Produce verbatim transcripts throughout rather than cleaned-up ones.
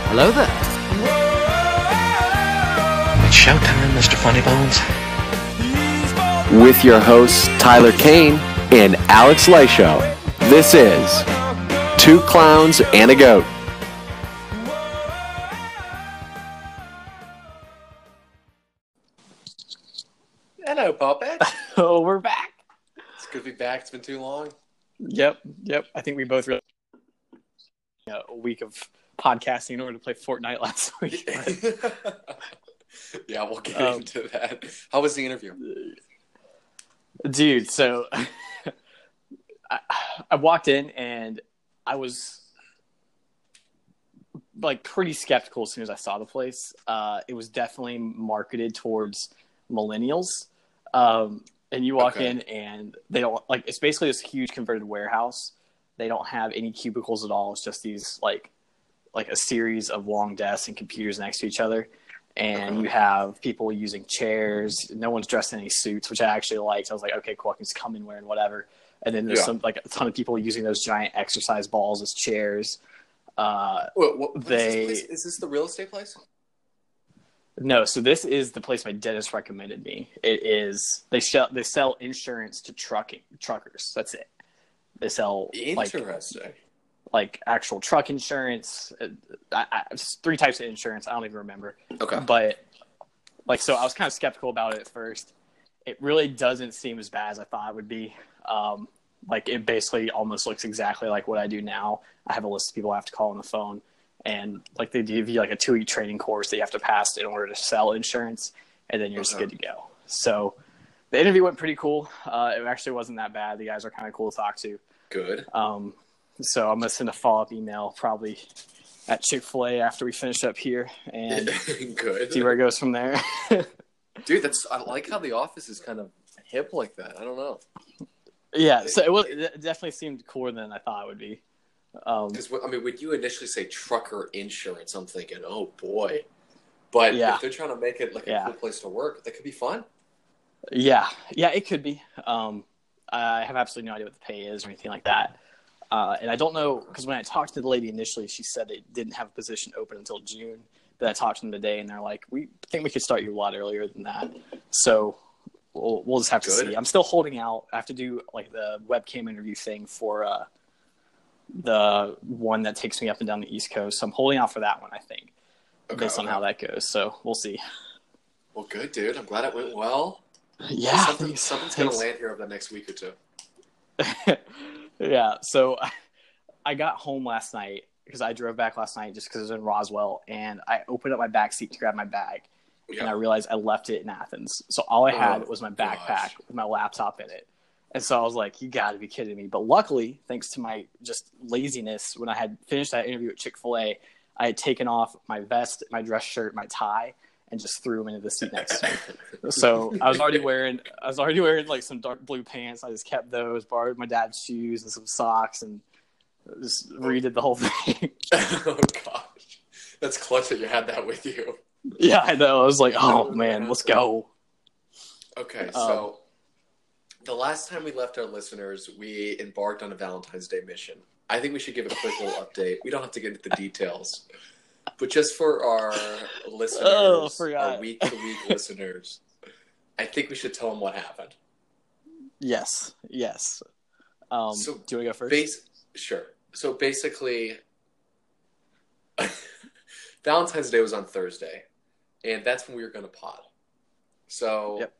Hello there. It's showtime, Mister Funny Bones. With your hosts, Tyler Kane and Alex Leisho. This is Two Clowns and a Goat. Hello, Puppet. Oh, we're back. It's good to be back. It's been too long. Yep, yep. I think we both really you know, a week of podcasting in order to play Fortnite last week. Yeah, we'll get um, into that. How was the interview? Dude, so I, I walked in and I was like pretty skeptical as soon as I saw the place. Uh, it was definitely marketed towards millennials. Um, and you walk Okay. in and they don't like, it's basically this huge converted warehouse. They don't have any cubicles at all. It's just these like, like a series of long desks and computers next to each other. And Okay. you have people using chairs. No one's dressed in any suits, which I actually liked. I was like, okay, cool. I can just come in wearing whatever. And then there's Yeah. some like a ton of people using those giant exercise balls as chairs. Uh, What, what, what They- is, this place? Is this the real estate place? no, so this is the place my dentist recommended me. It is they sell they sell insurance to trucking truckers. That's it. They sell like Interesting. like actual truck insurance. Uh, I, I, it's three types of insurance. I don't even remember. Okay. But like, so I was kind of skeptical about it at first. It really doesn't seem as bad as I thought it would be. Um, like it basically almost looks exactly like what I do now. I have a list of people I have to call on the phone, and like they give you like a two week training course that you have to pass in order to sell insurance, and then you're just Okay. good to go. So the interview went pretty cool. Uh, it actually wasn't that bad. The guys are kind of cool to talk to. Good. Um, so I'm gonna send a follow up email probably at Chick-fil-A after we finish up here and Good. see where it goes from there. Dude, that's I like how the office is kind of hip like that. I don't know. Yeah, so it, was, it definitely seemed cooler than I thought it would be. Um, Because I mean, when you initially say trucker insurance, I'm thinking, oh boy. But Yeah. if they're trying to make it like a Yeah. cool place to work, that could be fun. yeah, yeah, it could be. Um, I have absolutely no idea what the pay is or anything like that. Uh, and I don't know, because when I talked to the lady initially, she said they didn't have a position open until June. But I talked to them today, and they're like, we think we could start you a lot earlier than that. So we'll, we'll just have to Good. see. I'm still holding out. I have to do like the webcam interview thing for uh, the one that takes me up and down the East Coast. So I'm holding out for that one, I think, Okay, based on okay. how that goes. So we'll see. Well, good, dude. I'm glad it went well. Yeah. Something, thanks. something's going to Thanks. land here over the next week or two. Yeah, so I got home last night because I drove back last night just because it was in Roswell, and I opened up my back seat to grab my bag, and I Yeah. realized I left it in Athens. So all I had Oh, was my backpack gosh. with my laptop in it. And so I was like, you got to be kidding me. But luckily, thanks to my just laziness, when I had finished that interview at Chick-fil-A, I had taken off my vest, my dress shirt, my tie, and just threw them into the seat next to me. So I was already wearing, I was already wearing like some dark blue pants. I just kept those, borrowed my dad's shoes and some socks, and just redid the whole thing. Oh, gosh. That's clutch that you had that with you. Yeah, I know. I was like, oh man, let's go. Okay, Um, so the last time we left our listeners, we embarked on a Valentine's Day mission. I think we should give a quick little update. We don't have to get into the details. But just for our listeners, Oh, I our forgot. week-to-week listeners, I think we should tell them what happened. Yes, yes. Um, So, do you want to go first? Base, sure. So basically, Valentine's Day was on Thursday, and that's when we were going to pod. So Yep.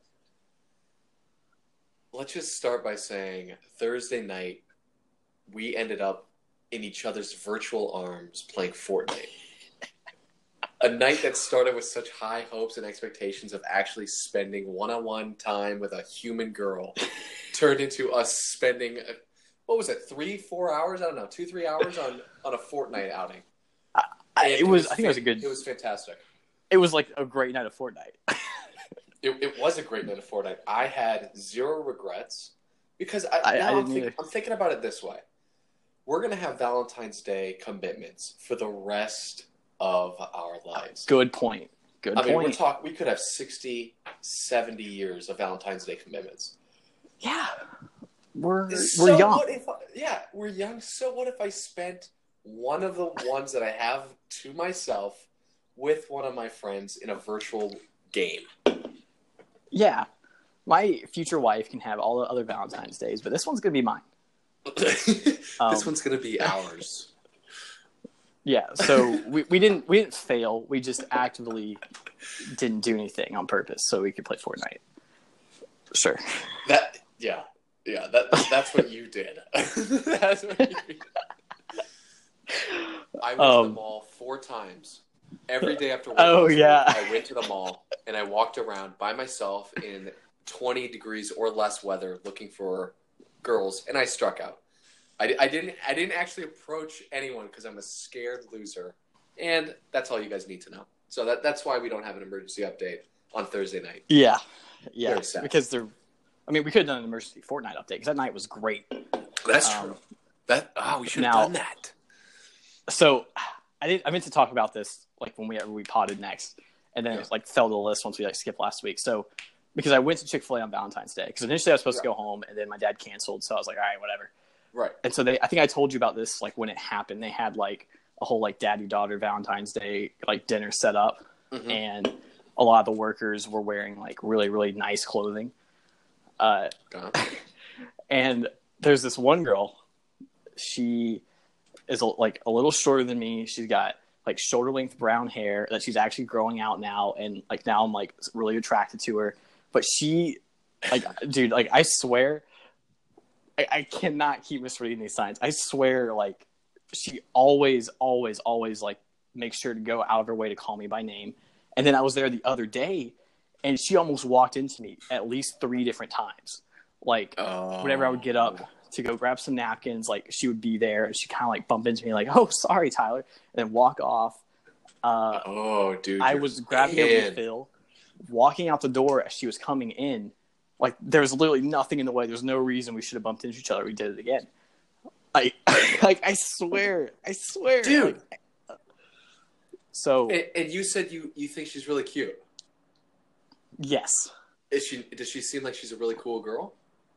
let's just start by saying Thursday night, we ended up in each other's virtual arms playing Fortnite. A night that started with such high hopes and expectations of actually spending one-on-one time with a human girl turned into us spending, what was it, three, four hours? I don't know, two, three hours on, on a Fortnite outing. I, And it was. I think it was a fan- good. It was fantastic. It was like a great night of Fortnite. It, it was a great night of Fortnite. I had zero regrets because I, I- now I I'm, didn't think, either. I'm thinking about it this way. We're going to have Valentine's Day commitments for the rest of our lives. Good point. Good I mean, point. we're talk, we could have sixty, seventy years of Valentine's Day commitments. Yeah, we're So we're young. What if I, yeah, we're young. So what if I spent one of the ones that I have to myself with one of my friends in a virtual game. Yeah. My future wife can have all the other Valentine's Days, but this one's going to be mine. this Um, one's going to be ours. Yeah, so we, we didn't we didn't fail. We just actively didn't do anything on purpose so we could play Fortnite. Sure. That yeah. Yeah, that that's what you did. That's what you did. I went Um, to the mall four times. Every day after work, Oh, yeah. I went to the mall and I walked around by myself in twenty degrees or less weather looking for girls, and I struck out. I, I didn't I didn't actually approach anyone because I'm a scared loser, and that's all you guys need to know. So that that's why we don't have an emergency update on Thursday night. Yeah. Yeah. Very sad. Because they're I mean, we could have done an emergency Fortnite update because that night was great. That's Um, true. That oh, we should have now- done that. So I did I meant to talk about this like when we we potted next, and then Yeah. it like fell to the list once we like skipped last week. So because I went to Chick-fil-A on Valentine's Day because initially I was supposed Yeah. to go home, and then my dad canceled, so I was like, all right, whatever. Right. And so they, I think I told you about this, like when it happened, they had like a whole like daddy daughter Valentine's Day like dinner set up, Mhm. and a lot of the workers were wearing like really really nice clothing. Uh, Uh, and there's this one girl, she is a, like a little shorter than me. She's got like shoulder length brown hair that she's actually growing out now, and like now I'm like really attracted to her. But she, like, dude, like I swear. I, I cannot keep misreading these signs. I swear, like, she always, always, always, like, makes sure to go out of her way to call me by name. And then I was there the other day, and she almost walked into me at least three different times. Like, oh. whenever I would get up to go grab some napkins, like, she would be there, and she kind of, like, bump into me, like, oh, sorry, Tyler, and then walk off. Uh, Oh, dude. I you're was grabbing a in. refill, walking out the door as she was coming in. Like, there was literally nothing in the way. There's no reason we should have bumped into each other. We did it again. I, like, I swear. I swear. Dude. Like, so, And, and you said you, you think she's really cute. yes. Is she? Does she seem like she's a really cool girl?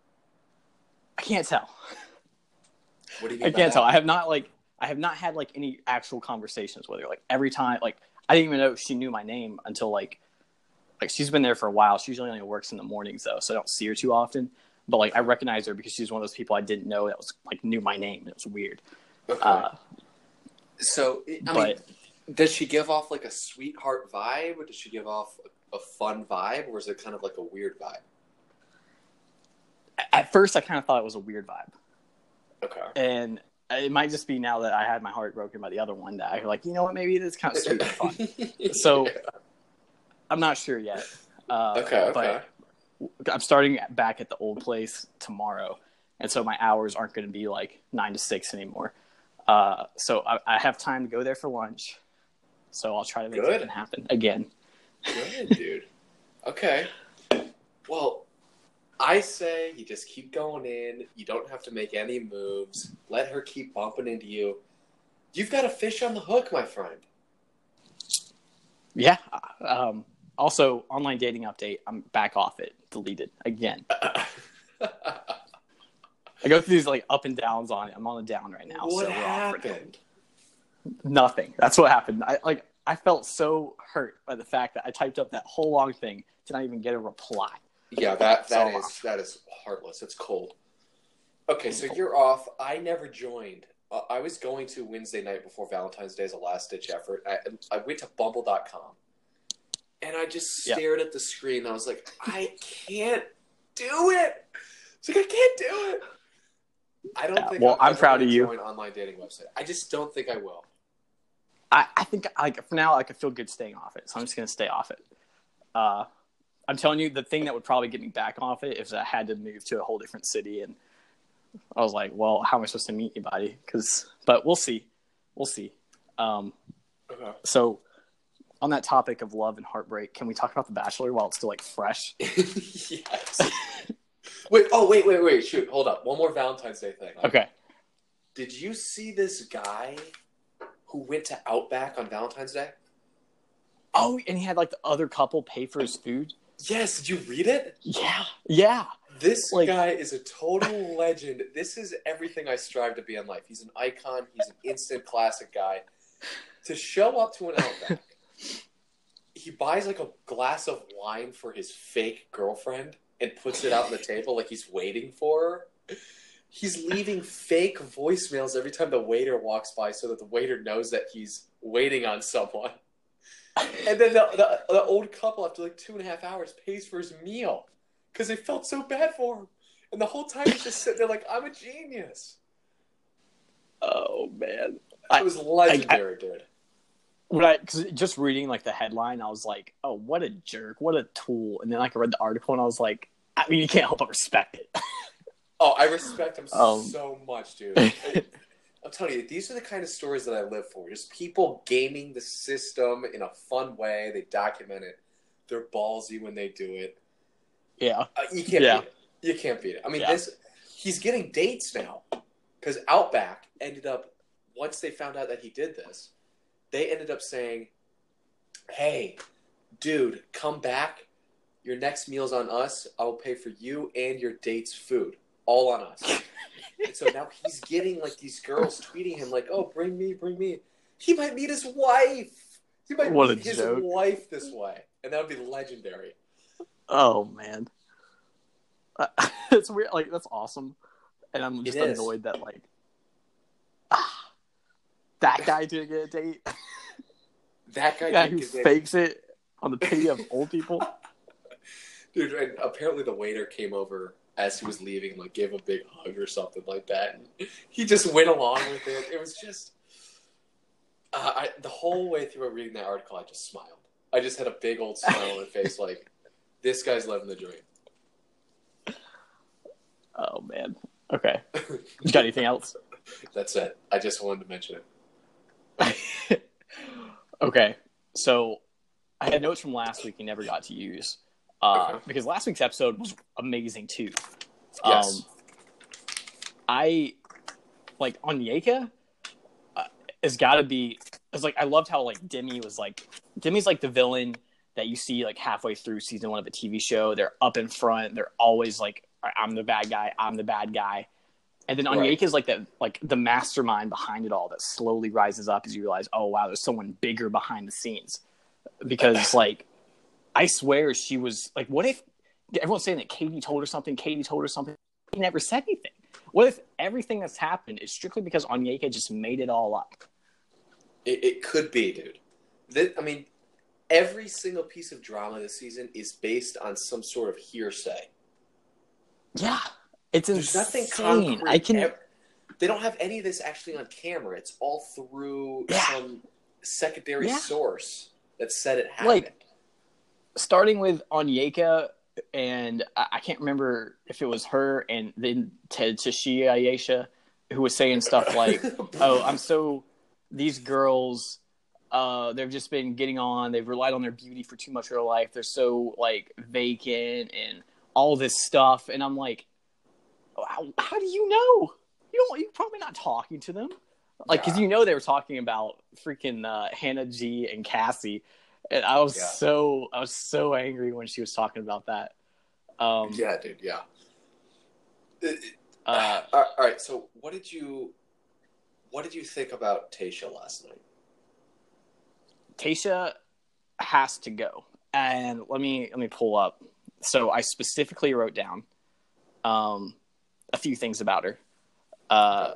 I can't tell. What do you mean I by can't that? tell. I have not, like, I have not had, like, any actual conversations with her. Like, every time, like, I didn't even know she knew my name until, like, like, she's been there for a while. She usually only works in the mornings, though, so I don't see her too often. But, like, I recognize her because she's one of those people I didn't know that was, like, knew my name. It was weird. Okay. Uh, so, I but mean, does she give off, like, a sweetheart vibe? Or does she give off a fun vibe? Or is it kind of like a weird vibe? at first, I kind of thought it was a weird vibe. Okay. And it might just be now that I had my heart broken by the other one that I'm like, you know what, maybe it is kind of sweet and fun. So, I'm not sure yet. Uh, Okay, okay. But I'm starting back at the old place tomorrow, and so my hours aren't going to be like nine to six anymore. Uh, so I, I have time to go there for lunch. So I'll try to make Good. it happen again. Good, dude. Okay. Well, I say you just keep going in. You don't have to make any moves. Let her keep bumping into you. You've got a fish on the hook, my friend. Yeah. Um, also, online dating update. I'm back off it. Deleted again. I go through these like up and downs on it. I'm on a down right now. What so we're off for now. happened? Nothing. That's what happened. I like. I felt so hurt by the fact that I typed up that whole long thing to not even get a reply. Yeah, that that So, is that is heartless. It's cold. Okay, so you're off. I never joined. Uh, I was going to Wednesday night before Valentine's Day as a last ditch effort. I, I went to Bumble dot com, and I just Yeah. stared at the screen. And I was like, I can't do it. It's like I can't do it. I don't Yeah, think. well, I'm, I'm ever proud gonna of you. Join an online dating website. I just don't think I will. I, I think like for now I could feel good staying off it, so I'm just gonna stay off it. Uh, I'm telling you, the thing that would probably get me back off it is I had to move to a whole different city, and I was like, well, how am I supposed to meet anybody? Because, but we'll see, we'll see. Um, Okay. so, on that topic of love and heartbreak, can we talk about The Bachelor while it's still like fresh? Yes. Wait. Oh, wait, wait, wait. Shoot. Hold up. One more Valentine's Day thing. Okay. Did you see this guy who went to Outback on Valentine's Day? Oh, and he had like the other couple pay for his food. Yes. Did you read it? Yeah, yeah. This Like- guy is a total legend. This is everything I strive to be in life. He's an icon. He's an instant classic guy. To show up to an Outback, he buys like a glass of wine for his fake girlfriend and puts it out on the table like he's waiting for her. He's leaving fake voicemails every time the waiter walks by so that the waiter knows that he's waiting on someone. And then the, the, the old couple, after like two and a half hours, pays for his meal because they felt so bad for him. And the whole time he's just sitting there like, I'm a genius. Oh man, It was legendary, dude. when I cause just reading like the headline, I was like, oh, what a jerk, what a tool. And then like I read the article and I was like, I mean, you can't help but respect it. Oh, I respect him Um, so much, dude. I, I'm telling you, these are the kind of stories that I live for. Just people gaming the system in a fun way. They document it. They're ballsy when they do it. Yeah, Uh, you can't Yeah. beat it. You can't beat it. I mean, Yeah. this he's getting dates now because Outback ended up, once they found out that he did this, they ended up saying, hey, dude, come back. Your next meal's on us. I will pay for you and your date's food. All on us. And so now he's getting like these girls tweeting him like, oh, bring me, bring me. He might meet his wife. He might What a meet his joke. wife this way. And that would be legendary. oh man, uh, it's weird. Like that's awesome, and I'm just It is. annoyed that like ah, that guy didn't get a date. That guy, guy did who get it. fakes it on the pity of old people. Dude, and apparently the waiter came over as he was leaving and like gave him a big hug or something like that. And he just went along with it. It was just uh, I, the whole way through reading that article, I just smiled. I just had a big old smile on my face, like this guy's living the dream. Oh man. Okay. You got anything else? That's it. I just wanted to mention it. Okay. So I had notes from last week you never got to use. Uh, Okay. Because last week's episode was amazing too. Yes. Um, I like Onyeka uh, has got to be. It's like I loved how like Demi was like Demi's like the villain that you see like halfway through season one of a T V show. They're up in front. They're always like, I'm the bad guy. I'm the bad guy. And then Right. Onyeka is like that, like the mastermind behind it all that slowly rises up as you realize, oh wow, there's someone bigger behind the scenes. Because like, I swear she was like, what if everyone's saying that Katie told her something? Katie told her something. He never said anything. What if everything that's happened is strictly because Onyeka just made it all up? It, it could be, dude. That, I mean, every single piece of drama this season is based on some sort of hearsay. Yeah, it's There's insane. nothing concrete. I can. Ev- They don't have any of this actually on camera. It's all through Yeah. some secondary Yeah. source that said it happened. Like, starting with Onyeka, and I, I can't remember if it was her and then Ted Tashia Ayesha, who was saying stuff like, "Oh, I'm so these girls, uh, they've just been getting on. They've relied on their beauty for too much of their life. They're so like vacant and all this stuff." And I'm like, "How, how do you know? You don't. You're probably not talking to them." Like, because Yeah. you know they were talking about freaking uh, Hannah G and Cassie, and I was Yeah. so I was so angry when she was talking about that. Um, Yeah, dude. Yeah. uh, all right. So, what did you, what did you think about Tasha last night? Tasha has to go, and let me let me pull up. So I specifically wrote down um, a few things about her. Uh,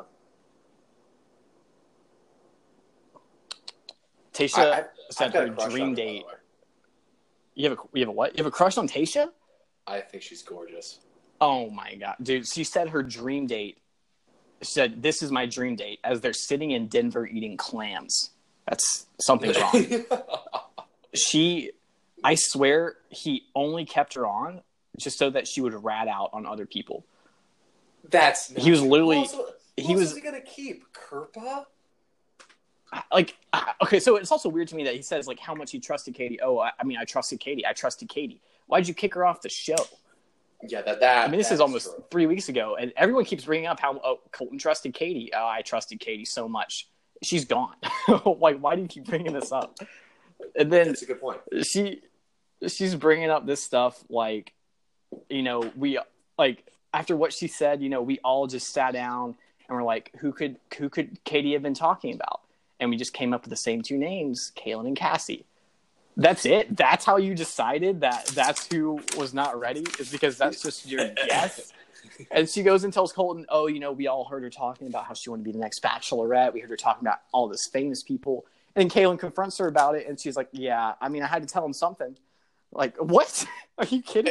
Tasha I- I- said I've got her a crush on dream her, by date. the way. You have a you have a what? You have a crush on Tasha? I think she's gorgeous. Oh my god, dude! She said her dream date. She said, "This is my dream date." As they're sitting in Denver eating clams. That's something's wrong. She, I swear, he only kept her on just so that she would rat out on other people. That's He was nuts. literally- Who else, who he else was- is he gonna keep? Kirpa? Like, I- okay, so it's also weird to me that he says like how much he trusted Katie. Oh, I, I mean, I trusted Katie. I trusted Katie. Why'd you kick her off the show? Yeah, that that. I mean, this that is almost true. three weeks ago, and everyone keeps bringing up how oh, Colton trusted Katie. Oh, I trusted Katie so much. She's gone. Like, why do you keep bringing this up? And then That's a good point. she, she's bringing up this stuff like, you know, we like after what she said, you know, we all just sat down and we're like, who could who could Katie have been talking about? And we just came up with the same two names, Kaylin and Cassie. That's it. That's how you decided that that's who was not ready, is because that's just your guess. And she goes and tells Colton, oh, you know, we all heard her talking about how she wanted to be the next Bachelorette. We heard her talking about all this famous people. And Kaylin confronts her about it, and she's like, yeah, I mean, I had to tell him something. Like, what? Are you kidding?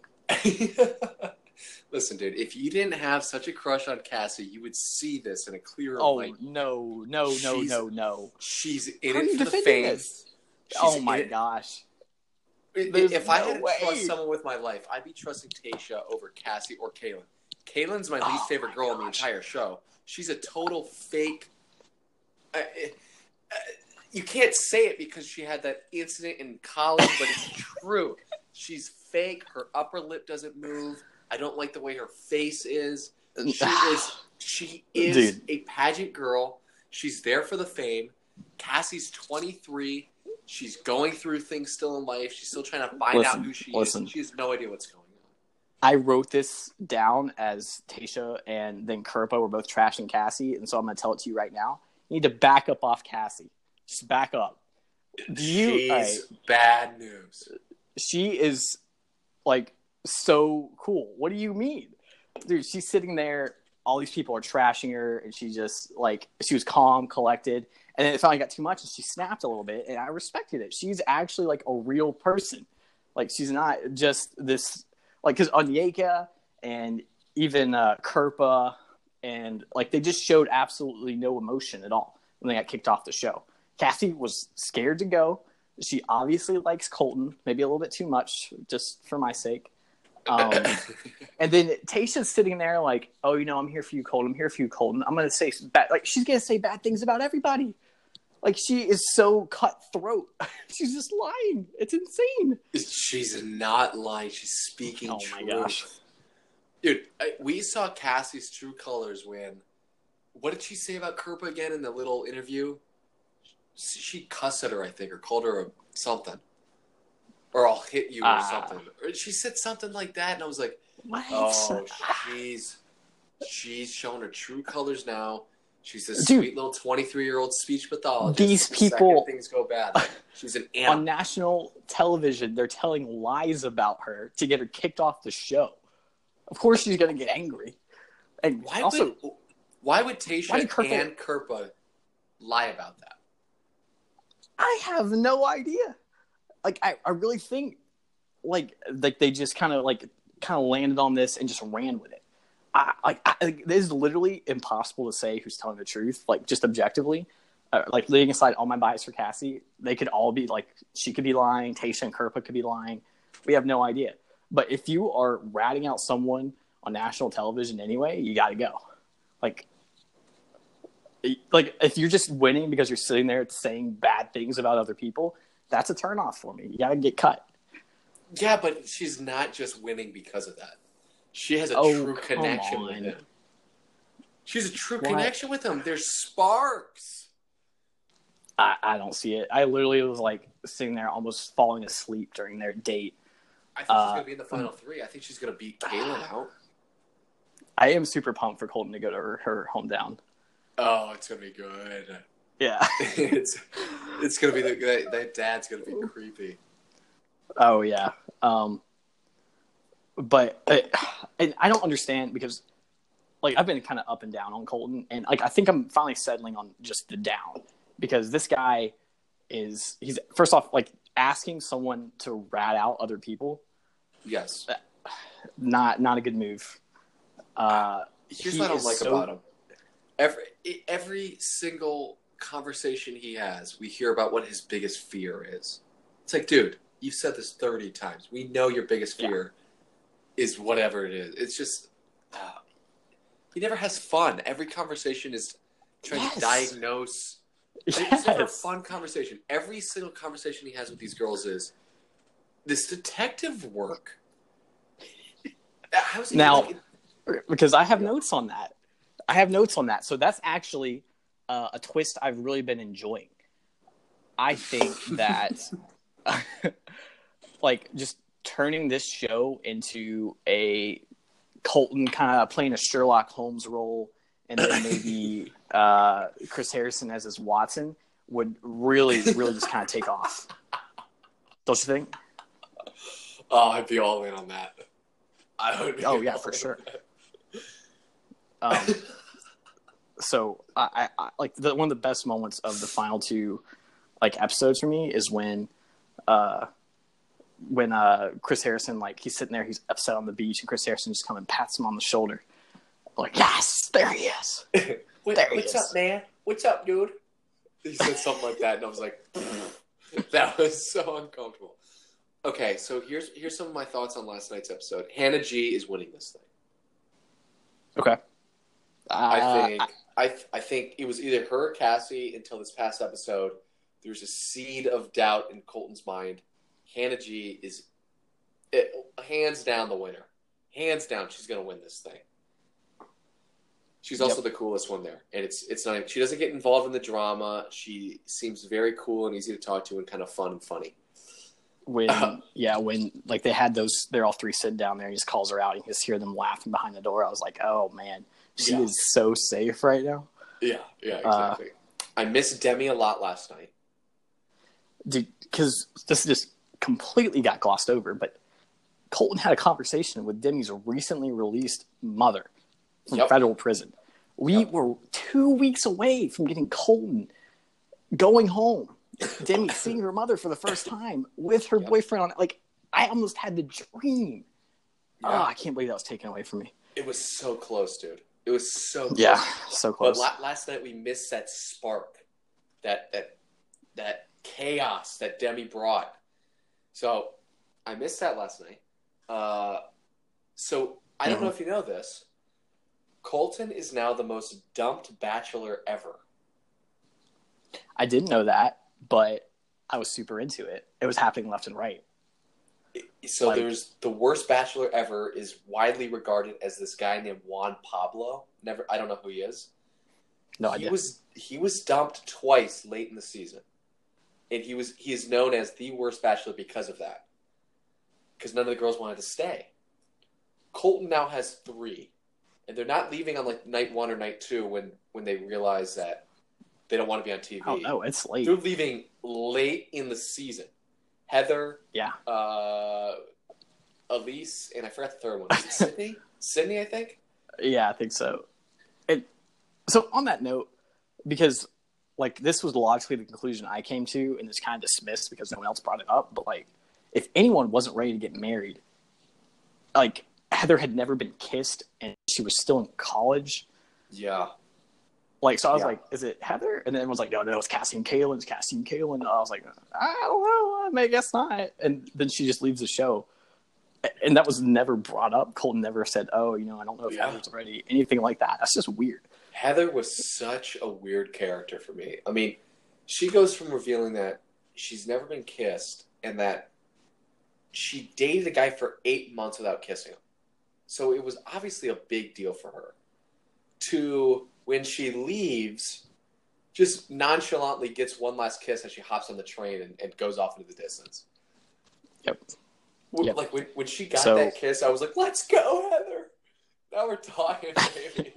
Listen, dude, if you didn't have such a crush on Cassie, you would see this in a clearer oh, light. no, no, no, She's- no, no. She's in How are it you for the defending fame. this? She's Oh, in my it- gosh. I- There's If I no had to way. trust someone with my life, I'd be trusting Tayshia over Cassie or Kaylin. Kaylin's my least Oh favorite my girl in the gosh. entire show. She's a total fake. Uh, uh, you can't say it because she had that incident in college, but it's true. She's fake. Her upper lip doesn't move. I don't like the way her face is. She is. She is Dude. a pageant girl. She's there for the fame. Cassie's twenty-three. She's going through things still in life. She's still trying to find Listen, out who she listen. is. She has no idea what's going on. I wrote this down as Tayshia and then Kerpa were both trashing Cassie, and so I'm going to tell it to you right now. You need to back up off Cassie. Just back up. Do you? She's alright, bad news. she is like so cool. What do you mean, dude? She's sitting there. All these people are trashing her, and she just like she was calm, collected, and then it finally got too much, and she snapped a little bit, and I respected it. She's actually like a real person. Like she's not just this. Like, because Onyeka and even uh, Kerpa and, like, they just showed absolutely no emotion at all when they got kicked off the show. Cassie was scared to go. She obviously likes Colton, maybe a little bit too much, just for my sake. Um, and then Tayshia's sitting there like, oh, you know, I'm here for you, Colton. I'm here for you, Colton. I'm going to say bad, like, she's going to say bad things about everybody. Like, she is so cutthroat. She's just lying. It's insane. She's not lying. She's speaking Oh, truth. my gosh. Dude, I, we saw Cassie's true colors when... What did she say about Kerpa again in the little interview? She cussed at her, I think, or called her a something. Or I'll hit you or Ah. something. Or she said something like that, and I was like, What? oh, she's, she's showing her true colors now. She's this Dude. sweet little twenty-three-year-old speech pathologist. These The second people- things go bad. She's an On animal. national television, they're telling lies about her to get her kicked off the show. Of course, she's going to get angry. And Why also, would why would Tayshia why did Kerpa- and Kerpa lie about that? I have no idea. Like, I, I really think, like, like they just kind of like kind of landed on this and just ran with it. I, like, I, like, it is literally impossible to say who's telling the truth. Like, just objectively, uh, like leaving aside all my bias for Cassie, they could all be like, she could be lying, Tayshia and Kerpa could be lying. We have no idea. But if you are ratting out someone on national television anyway, you got to go. Like, like if you're just winning because you're sitting there saying bad things about other people, that's a turnoff for me. You got to get cut. Yeah, but she's not just winning because of that. She has a Oh, true come connection with on. him. She's a true What? connection with him. There's sparks. I, I don't see it. I literally was like sitting there almost falling asleep during their date. I think Uh, she's gonna be in the final three. I think she's gonna beat Kaylin out. I am super pumped for Colton to go to her, her hometown. Oh, it's gonna be good. Yeah. it's it's gonna be the that, that dad's gonna be creepy. Oh yeah. Um, but uh, and I don't understand because like I've been kind of up and down on Colton, and like I think I'm finally settling on just the down because this guy is he's first off like asking someone to rat out other people, Yes. not not a good move. Uh, Here's he what I don't is like so- about him. Every every single conversation he has, we hear about what his biggest fear is. It's like, dude, you've said this thirty times. We know your biggest fear is whatever it is. It's just uh, he never has fun. Every conversation is trying Yes. to diagnose. It's Yes. never a fun conversation. Every single conversation he has with these girls is this detective work. How's he Now- doing it? Because I have notes on that. I have notes on that. So that's actually uh, a twist I've really been enjoying. I think that, like, just turning this show into a Colton kind of playing a Sherlock Holmes role, and then maybe uh, Chris Harrison as his Watson would really, really just kind of take off. Don't you think? Oh, I'd be all in on that. I would. Be oh yeah, for sure. Um, so I, I like the, one of the best moments of the final two like episodes for me is when, uh, when uh Chris Harrison like he's sitting there, he's upset on the beach, and Chris Harrison just comes and pats him on the shoulder, like yes, there he is. what, there he what's is. up, man? What's up, dude? He said something like that, and I was like, that was so uncomfortable. Okay, so here's here's some of my thoughts on last night's episode. Hannah G is winning this thing. Okay. Uh, I think I I think it was either her or Cassie until this past episode. There's a seed of doubt in Colton's mind. Hannah G is it, hands down the winner. Hands down, she's going to win this thing. She's also yep. the coolest one there, and it's it's not. She doesn't get involved in the drama. She seems very cool and easy to talk to, and kind of fun and funny. When uh, yeah, when like they had those, they're all three sitting down there. He just calls her out, and you just hear them laughing behind the door. I was like, oh man, she yeah. is so safe right now. Yeah, yeah, exactly. Uh, I missed Demi a lot last night, dude, because this just completely got glossed over. But Colton had a conversation with Demi's recently released mother from yep. federal prison. We yep. were two weeks away from getting Colton going home. Demi seeing her mother for the first time with her yep. boyfriend on it. Like, I almost had the dream. Yeah. Oh, I can't believe that was taken away from me. It was so close, dude. It was so close. Yeah, so close. But la- last night we missed that spark, that that that chaos that Demi brought. So I missed that last night. Uh, so I don't mm-hmm. know if you know this. Colton is now the most dumped bachelor ever. I didn't know that, but I was super into it. It was happening left and right. So like, there's the worst bachelor ever is widely regarded as this guy named Juan Pablo. Never, I don't know who he is. No he idea. was he was dumped twice late in the season, and he was he is known as the worst bachelor because of that. Because none of the girls wanted to stay. Colton now has three, and they're not leaving on like night one or night two when when they realize that they don't want to be on T V. Oh no, it's late. They're leaving late in the season. Heather, yeah, uh, Elise, and I forgot the third one. Is it Sydney? Sydney, I think. Yeah, I think so. And so on that note, because like this was logically the conclusion I came to, and it's kind of dismissed because no one else brought it up. But like, if anyone wasn't ready to get married, like Heather had never been kissed, and she was still in college. Yeah. Like, so I was yeah. like, is it Heather? And then everyone's like, no, no, it's Cassie and Kaylin. It's Cassie and Kaylin. And I was like, I don't know. I guess not. And then she just leaves the show. And that was never brought up. Colton never said, oh, you know, I don't know if yeah. Heather's ready. Anything like that. That's just weird. Heather was such a weird character for me. I mean, she goes from revealing that she's never been kissed and that she dated a guy for eight months without kissing him. So it was obviously a big deal for her. To when she leaves, just nonchalantly gets one last kiss as she hops on the train and, and goes off into the distance. Yep. Yep. Like when, when she got so, that kiss, I was like, let's go, Heather. Now we're talking, baby.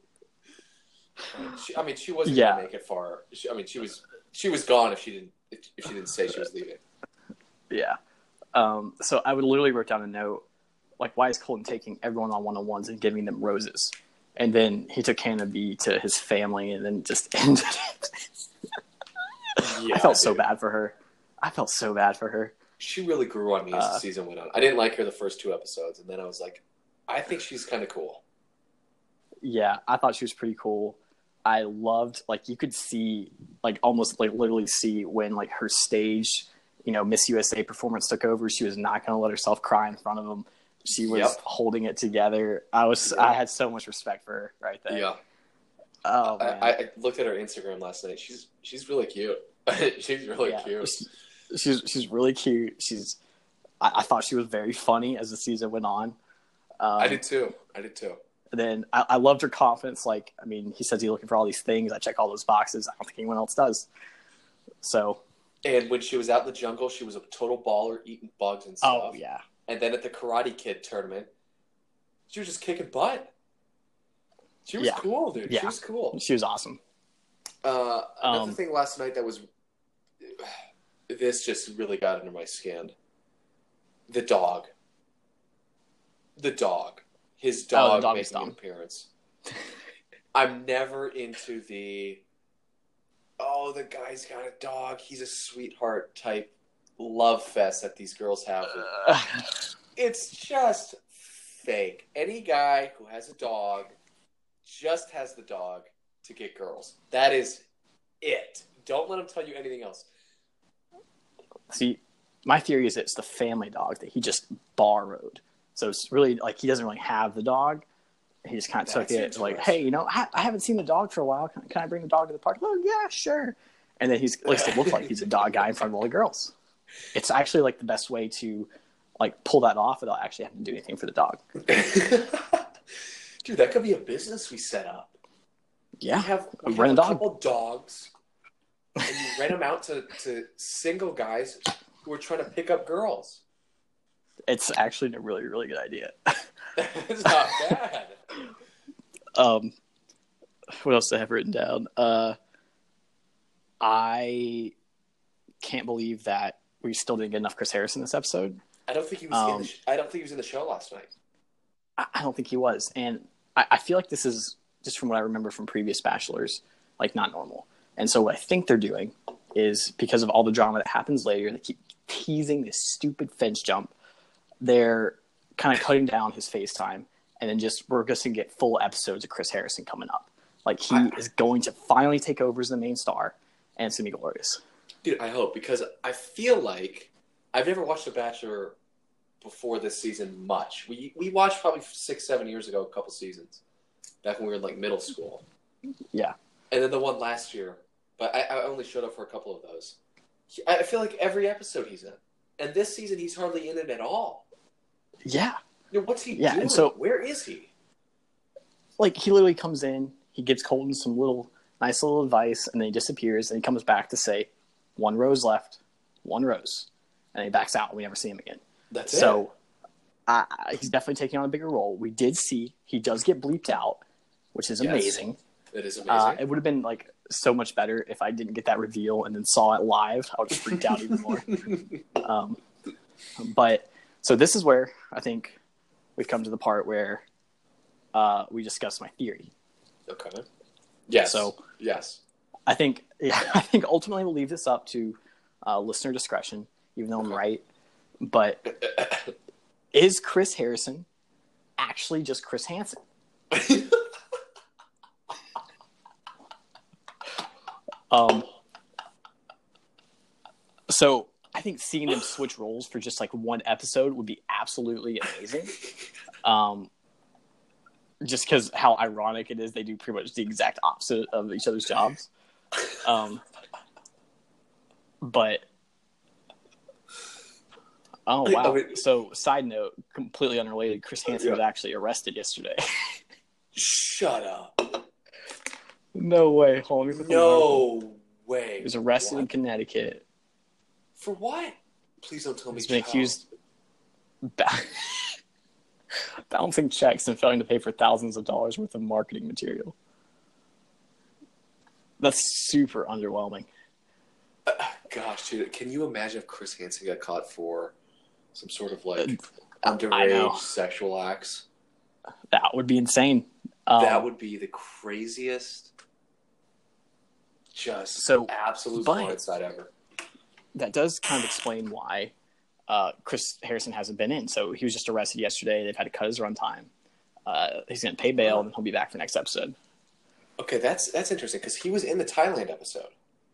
she, I mean, she wasn't yeah. going to make it far. She, I mean, she was she was gone if she didn't if, if she didn't say she was leaving. Yeah. Um, so I would literally write down a note, like, why is Colton taking everyone on one-on-ones and giving them roses? And then he took Hannah B to his family and then just ended it. yeah, I felt dude. so bad for her. I felt so bad for her. She really grew on me as uh, the season went on. I didn't like her the first two episodes, and then I was like, I think she's kind of cool. Yeah, I thought she was pretty cool. I loved, like, you could see, like, almost, like, literally see when, like, her stage, you know, Miss U S A performance took over. She was not going to let herself cry in front of them. She was yep. holding it together. I was. Yeah. I had so much respect for her right there. Yeah. Oh man. I, I looked at her Instagram last night. She's she's really cute. she's really yeah. cute. She, she's she's really cute. She's. I, I thought she was very funny as the season went on. Um, I did too. I did too. And then I, I loved her confidence. Like, I mean, he says he's looking for all these things. I check all those boxes. I don't think anyone else does. So. And when she was out in the jungle, she was a total baller, eating bugs and stuff. Oh yeah. And then at the Karate Kid tournament, She was just kicking butt. She was Yeah. cool, dude. Yeah. She was cool. She was awesome. Uh, another Um, thing last night that was this just really got under my skin. The dog. The dog. His Oh, the dog dog was making an dumb. appearance. I'm never into the oh, the guy's got a dog. He's a sweetheart type love fest that these girls have. Uh, It's just fake. Any guy who has a dog just has the dog to get girls. That is it. Don't let him tell you anything else. See, my theory is it's the family dog that he just borrowed. So it's really like he doesn't really have the dog. He just kind of took That's it like, interesting. hey, you know, I, I haven't seen the dog for a while. Can, can I bring the dog to the park? Oh, yeah, sure. And then he's, at least it looked like he's a dog guy in front of all the girls. It's actually like the best way to like pull that off without actually having to do anything for the dog. Dude, that could be a business we set up. Yeah. We have, we Rent have a a dog. couple dogs, and you rent them out to, to single guys who are trying to pick up girls. It's actually a really, really good idea. It's not bad. Um, what else do I have written down? Uh, I can't believe that we still didn't get enough Chris Harrison this episode. I don't think he was. in Um, the sh- I don't think he was in the show last night. I, I don't think he was, and I, I feel like this is just from what I remember from previous Bachelors, like not normal. And so what I think they're doing is because of all the drama that happens later, they keep teasing this stupid fence jump. They're kind of cutting down his FaceTime, and then just we're just gonna get full episodes of Chris Harrison coming up. Like he I- is going to finally take over as the main star, and it's gonna be glorious. Dude, I hope, because I feel like I've never watched The Bachelor before this season much. We we watched probably six, seven years ago, a couple seasons, back when we were in like middle school. Yeah. And then the one last year, but I, I only showed up for a couple of those. He- I feel like every episode he's in, and this season he's hardly in it at all. Yeah. You know, what's he Yeah, doing? and so- Where is he? Like he literally comes in, he gives Colton some little nice little advice, and then he disappears, and he comes back to say, "One rose left, one rose," and then he backs out, and we never see him again. That's So uh, he's definitely taking on a bigger role. We did see he does get bleeped out, which is Yes. amazing. it. It is amazing. Uh, it would have been like so much better if I didn't get that reveal and then saw it live. I would have freaked out even more. Um, but so this is where I think we've come to the part where uh, we discuss my theory. Okay. Yes. So- yes. I think yeah, I think ultimately we'll leave this up to uh, listener discretion, even though I'm right. But is Chris Harrison actually just Chris Hansen? Um. So I think seeing them switch roles for just like one episode would be absolutely amazing. Um. Just because how ironic it is, they do pretty much the exact opposite of each other's jobs. Um. But. Oh I wow! mean- So, side note, completely unrelated. Chris Hansen was Yeah. actually arrested yesterday. Shut up. No way! Hold on, let me look at the article. No way. He was arrested in What? Connecticut. For what? Please don't tell me. He's been child. accused ba- bouncing checks and failing to pay for thousands of dollars worth of marketing material. That's super underwhelming. Uh, gosh, dude, can you imagine if Chris Hansen got caught for some sort of like I know. underage sexual acts? That would be insane. Um, that would be the craziest, just So, absolute but- blindside ever. that does kind of explain why uh, Chris Harrison hasn't been in. So he was just arrested yesterday. They've had to cut his runtime. Uh, he's going to pay bail, and he'll be back for next episode. Okay, that's that's interesting because he was in the Thailand episode.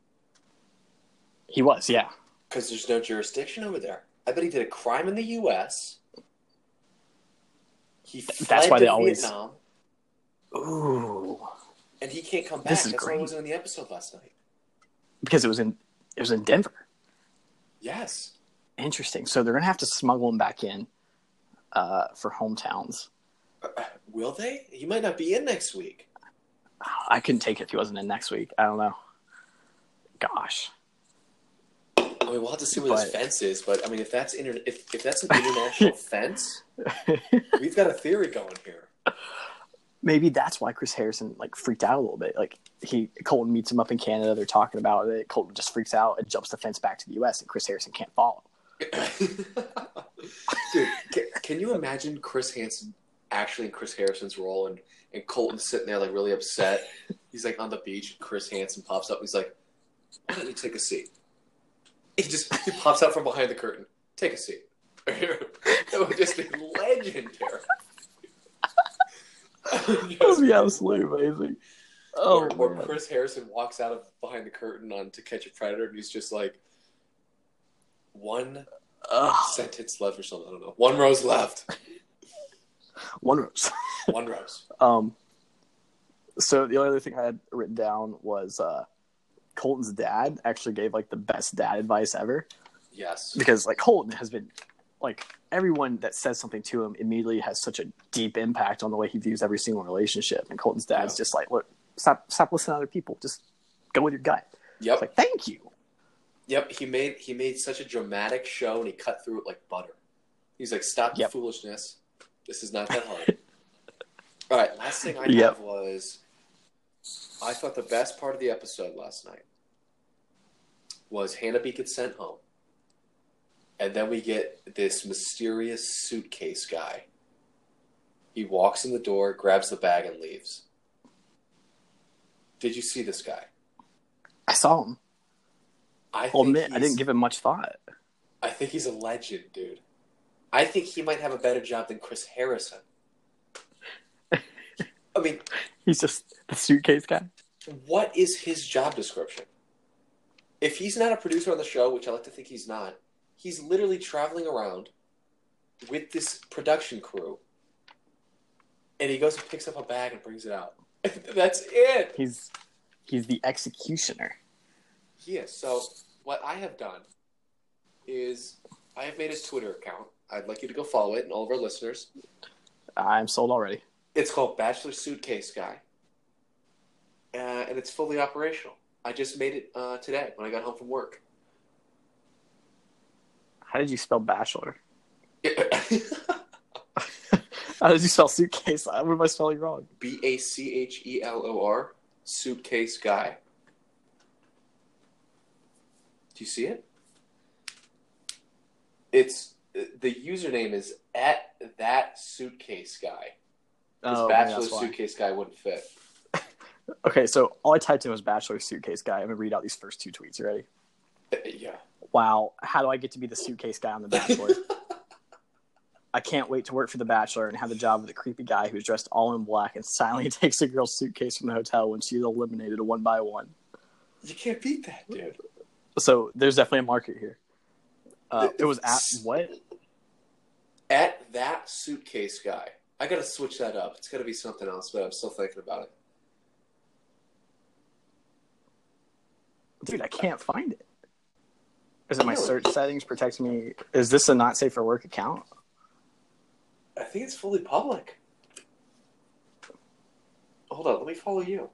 He was, yeah. Because there's no jurisdiction over there. I bet he did a crime in the U S. He fled that's why to they always- Vietnam, Ooh, and he can't come back. This is That's why great. he wasn't in the episode last night. because it was in it was in Denver. Yes. Interesting. So they're going to have to smuggle him back in uh, for hometowns. Uh, will they? He might not be in next week. I couldn't take it if he wasn't in next week. I don't know. Gosh. I mean, we'll have to see where But- this fence is, but I mean, if that's inter- if if that's an international fence, we've got a theory going here. Maybe that's why Chris Harrison like freaked out a little bit. Like he Colton meets him up in Canada. They're talking about it. Colton just freaks out and jumps the fence back to the U S and Chris Harrison can't follow. Dude, can, can you imagine Chris Hansen actually in Chris Harrison's role and, and Colton sitting there like really upset? He's like on the beach and Chris Hansen pops up. He's like, why don't you take a seat? He just he pops out from behind the curtain. Take a seat. That would just be legendary. That would be absolutely amazing. Oh, or, or man. Chris Harrison walks out of behind the curtain on To Catch a Predator and he's just like, one Ugh. sentence left or something. I don't know. One rose left. One rose. One rose. Um. So the only other thing I had written down was uh, Colton's dad actually gave like the best dad advice ever, Yes. because like Colton has been like everyone that says something to him immediately has such a deep impact on the way he views every single relationship. And Colton's dad's Yeah. just like, look, stop, stop listening to other people. Just go with your gut. Yep. It's like, thank you. Yep. He made he made such a dramatic show and he cut through it like butter. He's like, stop Yep. the foolishness. This is not that hard. All right. Last thing I Yep. have was I thought the best part of the episode last night was Hannah B gets sent home. And then we get this mysterious suitcase guy. He walks in the door, grabs the bag, and leaves. Did you see this guy? I saw him. I I'll think admit, I he's- didn't give him much thought. I think he's a legend, dude. I think he might have a better job than Chris Harrison. I mean, He's just the suitcase guy. what is his job description? If he's not a producer on the show, which I like to think he's not, he's literally traveling around with this production crew, and he goes and picks up a bag and brings it out. That's it. He's he's the executioner. Yes. So what I have done is I have made a Twitter account. I'd like you to go follow it, and all of our listeners. I'm sold already. It's called Bachelor Suitcase Guy, uh, and it's fully operational. I just made it uh, today when I got home from work. How did you spell bachelor? How did you spell suitcase? What am I spelling wrong? B A C H E L O R, Suitcase Guy. Do you see it? It's the username is at that suitcase guy. Because Oh, maybe Bachelor that's why. Suitcase Guy wouldn't fit. Okay, so all I typed in was bachelor suitcase guy. I'm gonna read out these first two tweets. You ready? Uh, Yeah. Wow, how do I get to be the suitcase guy on The Bachelor? I can't wait to work for The Bachelor and have the job of the creepy guy who's dressed all in black and silently takes a girl's suitcase from the hotel when she's eliminated one by one. You can't beat that, dude. So there's definitely a market here. Uh, it was at what? At that suitcase guy. I gotta switch that up. It's gotta be something else, but I'm still thinking about it. Dude, I can't find it. Is it my Really? search settings protecting me? Is this a not safe for work account? I think it's fully public. Hold on, let me follow you.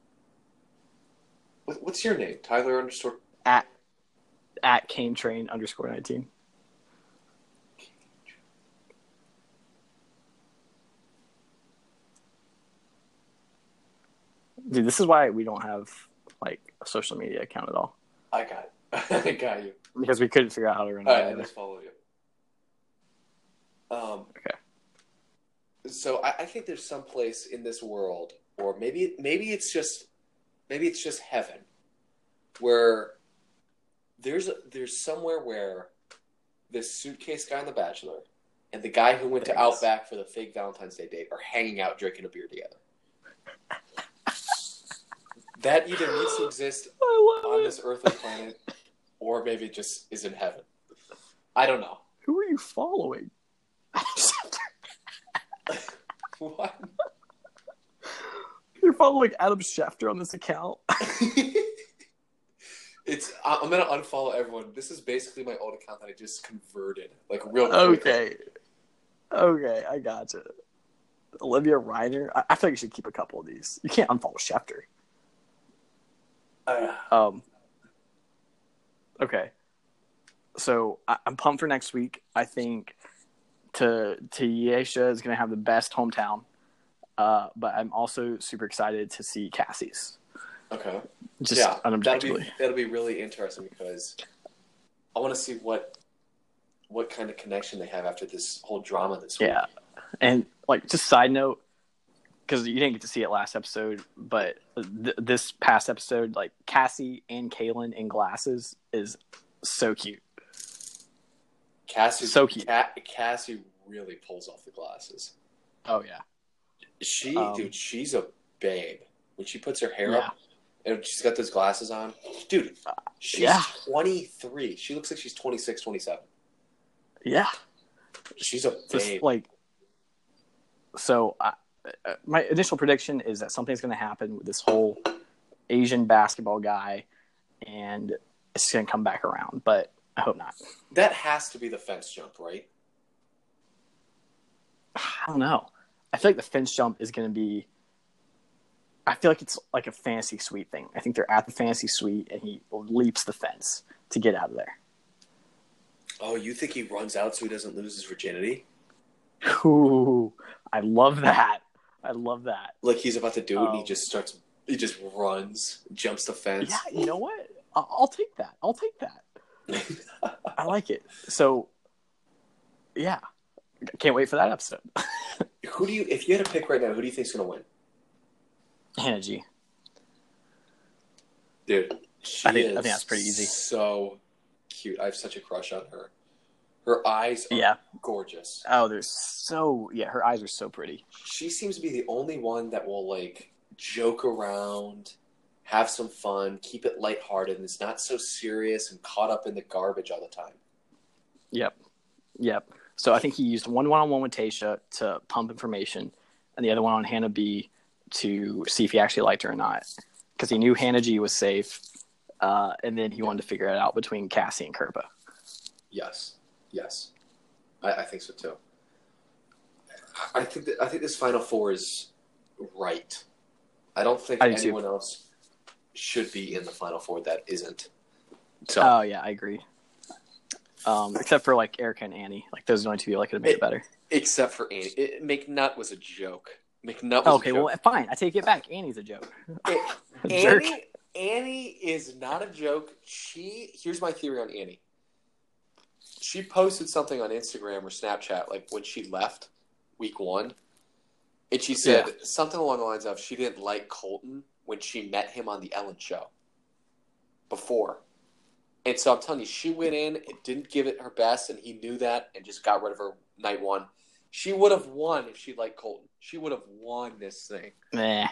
What- What's your name? Tyler underscore. At at Kane Train underscore nineteen. Dude, this is why we don't have like a social media account at all. I got it. I got you. Because we couldn't figure out how to run it. All right, I either. just follow you. Um, Okay. So I, I think there's some place in this world, or maybe maybe it's just maybe it's just heaven, where there's a, there's somewhere where this suitcase guy on The Bachelor and the guy who went to Thanks. Outback for the fake Valentine's Day date are hanging out drinking a beer together. That either needs to exist I love on it. this earthly planet, or maybe it just is in heaven. I don't know. Who are you following? What? You're following Adam Schefter on this account? It's. I- I'm gonna unfollow everyone. This is basically my old account that I just converted, like real quick. Okay. Okay, I gotcha. Olivia Reiner? I, I feel like you should keep a couple of these. You can't unfollow Schefter. Uh, Um. Okay. so I, I'm pumped for next week. I think to Taisha is going to have the best hometown, uh, but I'm also super excited to see Cassie's. Okay. Just yeah, unobjectively. That'll be, that'll be really interesting because I want to see what what kind of connection they have after this whole drama this week. Yeah, and like just side note, because you didn't get to see it last episode, but th- this past episode, like Cassie and Kaylin in glasses is so cute. Cassie, so cute. Ca- Cassie really pulls off the glasses. Oh yeah, she um, dude, she's a babe when she puts her hair yeah. up and she's got those glasses on. Dude, she's yeah. twenty-three. She looks like she's twenty-six, twenty-seven. Yeah, she's a babe. Just like so. I, my initial prediction is that something's going to happen with this whole Asian basketball guy, and it's going to come back around. But I hope not. That has to be the fence jump, right? I don't know. I feel like the fence jump is going to be. I feel like it's like a fantasy suite thing. I think they're at the fantasy suite, and he leaps the fence to get out of there. Oh, you think he runs out so he doesn't lose his virginity? Ooh, I love that. I love that. Like he's about to do it, um, and he just starts. He just runs, jumps the fence. Yeah, you know what? I'll, I'll take that. I'll take that. I like it. So, yeah, can't wait for that episode. Who do you? If you had to pick right now, who do you think's going to win? Hannah G. Dude, she I think, is I think that's pretty easy. So cute. I have such a crush on her. Her eyes are yeah. gorgeous. Oh, they're so yeah. Her eyes are so pretty. She seems to be the only one that will like joke around, have some fun, keep it lighthearted, and it's not so serious and caught up in the garbage all the time. Yep, yep. So I think he used one one-on-one with Tayshia to pump information, and the other one on Hannah B to see if he actually liked her or not, because he knew Hannah G was safe, uh, and then he wanted to figure it out between Cassie and Kerpa. Yes, yes, I, I think so too. I think that, I think this Final Four is right. I don't think I do anyone too. else should be in the Final Four that isn't. So, Oh yeah, I agree. Um, except for like Erica and Annie, like those are the only two people that could have made it, it better. Except for Annie, it, McNutt was a joke. McNutt was okay, a joke. well, fine. I take it back. Annie's a joke. It, Jerk. Annie, Annie is not a joke. She here's my theory on Annie. She posted something on Instagram or Snapchat like when she left week one, and she said Yeah. something along the lines of she didn't like Colton when she met him on the Ellen Show before. And so I'm telling you, she went in and didn't give it her best, and he knew that and just got rid of her night one. She would have won if she liked Colton. She would have won this thing. Eh.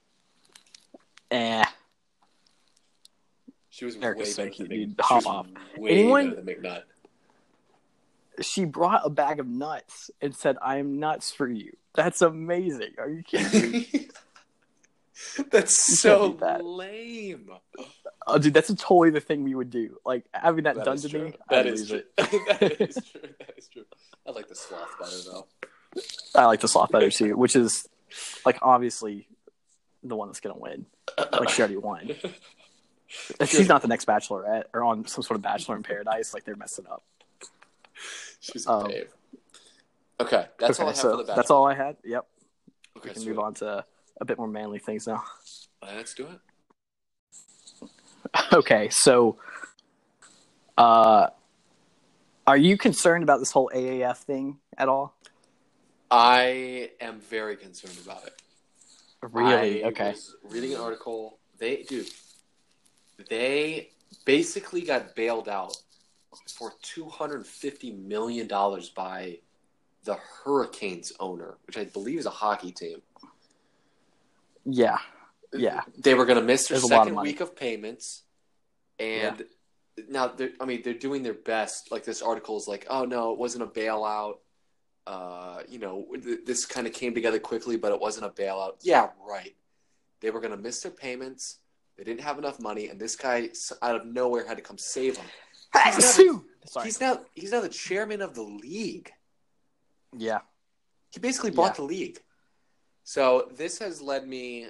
Eh. She was Erica's way so better cute, than dude. Mc- Hop she was off. way Anyone- better than McNutt. She brought a bag of nuts and said, "I am nuts for you." That's amazing. Are you kidding me? That's You so can't beat that. lame. Oh, dude, that's totally the thing we would do. Like having that, That done is to true. me. That I'd is lose true. it. that is true. That is true. I like the sloth better though. I like the sloth better too, which is like obviously the one that's gonna win. Like she already won. If she's not the next Bachelorette or on some sort of Bachelor in Paradise, like they're messing up. She's a Um, babe. Okay, that's okay, all I have so for the Bachelor. that's all I had. Yep. Okay, We can sweet. move on to a bit more manly things now. Let's do it. Okay, so uh, are you concerned about this whole A A F thing at all? I am very concerned about it. Really? I Okay. was reading an article. They, dude, they basically got bailed out for two hundred fifty million dollars by the Hurricanes owner, which I believe is a hockey team. Yeah. Yeah. They were going to miss their There's a lot of second money. week of payments. And now, they're, I mean, they're doing their best. Like, this article is like, oh, no, it wasn't a bailout. Uh, you know, th- this kind of came together quickly, but it wasn't a bailout. Yeah, right. They were going to miss their payments. They didn't have enough money, and this guy, s- out of nowhere, had to come save them. He's now, the, Sorry. he's now he's now the chairman of the league. Yeah. He basically bought Yeah. the league. So this has led me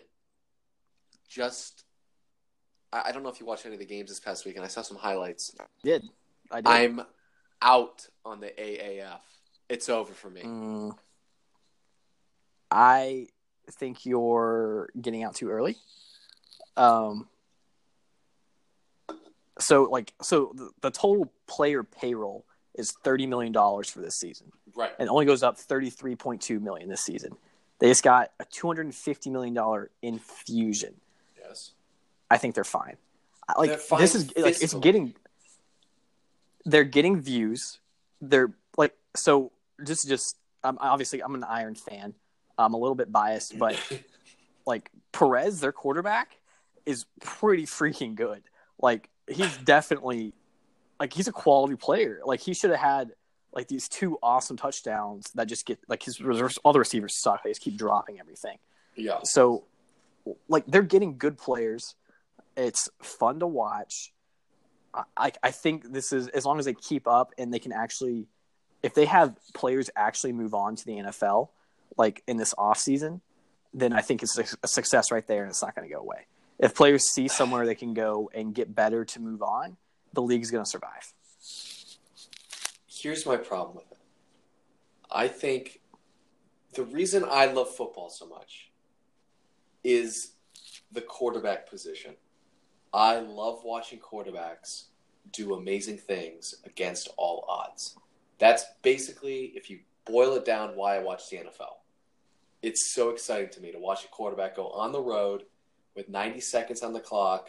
just – I I don't know if you watched any of the games this past week, and I saw some highlights. Did. I do. I'm out on the A A F. It's over for me. Mm, I think you're getting out too early. Um. So like so the, the total player payroll is thirty million dollars for this season. Right. And it only goes up thirty-three point two million dollars this season. They just got a two hundred fifty million dollars infusion. Yes. I think they're fine. Like They're fine this is like it's fiscally. getting they're getting views. They're like so just just um, obviously I'm an Iron fan. I'm a little bit biased, but like Perez, their quarterback, is pretty freaking good. Like he's definitely like he's a quality player. Like he should have had like these two awesome touchdowns that just get like his all the receivers suck. They just keep dropping everything. Yeah. So like they're getting good players. It's fun to watch. I I think this is as long as they keep up and they can actually if they have players actually move on to the N F L like in this off season, then I think it's a success right there and it's not going to go away. If players see somewhere they can go and get better to move on, the league's going to survive. Here's my problem with it. I think the reason I love football so much is the quarterback position. I love watching quarterbacks do amazing things against all odds. That's basically, if you boil it down, why I watch the N F L. It's so exciting to me to watch a quarterback go on the road with ninety seconds on the clock,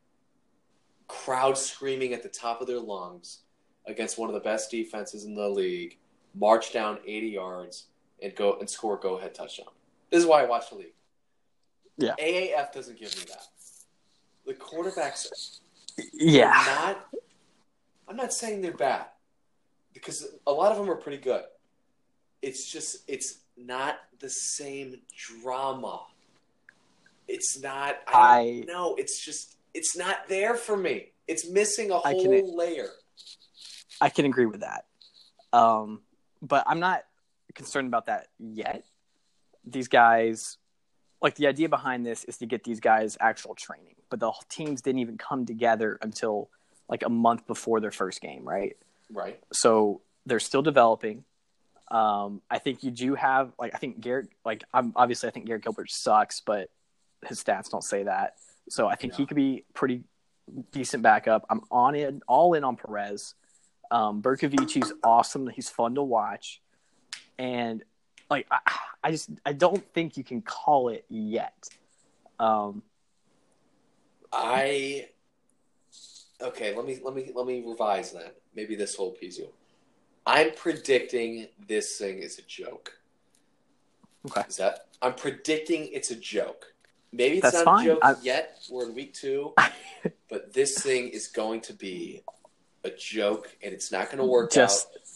crowd screaming at the top of their lungs against one of the best defenses in the league, march down eighty yards and go and score a go-ahead touchdown. This is why I watch the league. Yeah. A A F doesn't give me that. The quarterbacks Yeah. are not – I'm not saying they're bad because a lot of them are pretty good. It's just – it's not the same drama. It's not – I don't know. It's just – it's not there for me. It's missing a whole can, layer. I can agree with that. Um, but I'm not concerned about that yet. These guys – like the idea behind this is to get these guys actual training, but the teams didn't even come together until like a month before their first game, right? Right. So they're still developing. Um, I think you do have like I think Garrett like I'm obviously I think Garrett Gilbert sucks, but his stats don't say that. So I think Yeah. he could be pretty decent backup. I'm on it all in on Perez. Um, Berkovici's awesome. He's fun to watch, and like I, I just I don't think you can call it yet. Um, I okay. Let me let me let me revise that. Maybe this will appease you. I'm predicting this thing is a joke. Okay, Is that I'm predicting it's a joke. Maybe it's That's not fine. a joke I- yet. We're in week two, but this thing is going to be a joke, and it's not going to work just out.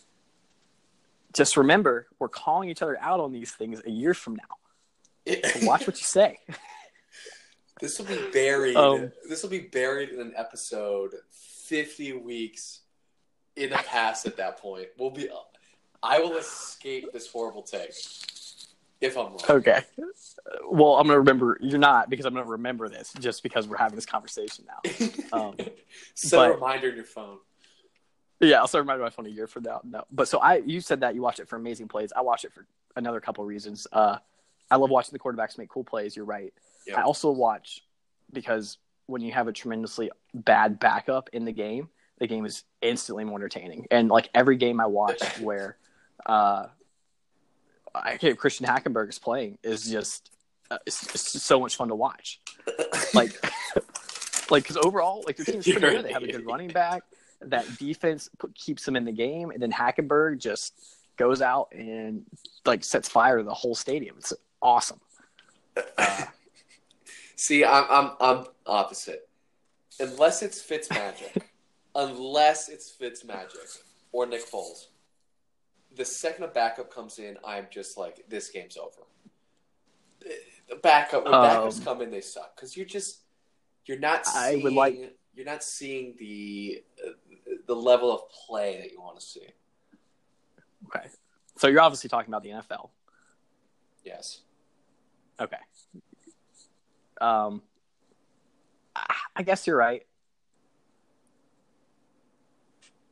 just remember we're calling each other out on these things a year from now. So watch what you say. This will be buried. Um, this will be buried in an episode fifty weeks in the past. At that point, we'll be. I will escape this horrible take if I'm wrong. Okay. Well, I'm gonna remember. You're not because I'm gonna remember this just because we're having this conversation now. Um, Set a but- reminder in your phone. Yeah, I'll start reminding my phone a year from now. No, but so I, you said that you watch it for amazing plays. I watch it for another couple of reasons. Uh, I love watching the quarterbacks make cool plays. You're right. Yep. I also watch because when you have a tremendously bad backup in the game, the game is instantly more entertaining. And like every game I watch where, uh, I can't, Christian Hackenberg is playing is just uh, it's, it's so much fun to watch. Like, like because overall, like the team's pretty You're good. They have a good running back. That defense put, keeps them in the game, and then Hackenberg just goes out and like sets fire to the whole stadium. It's awesome. Uh, See, I'm I'm I'm opposite. Unless it's Fitzmagic, unless it's Fitzmagic or Nick Foles, the second a backup comes in, I'm just like, this game's over. The backup when Um, backups come in, they suck because you're just you're not I seeing would like- you're not seeing the uh, the level of play that you want to see. okay, so you're obviously talking about the N F L. Yes. Okay. Um, I- I guess you're right.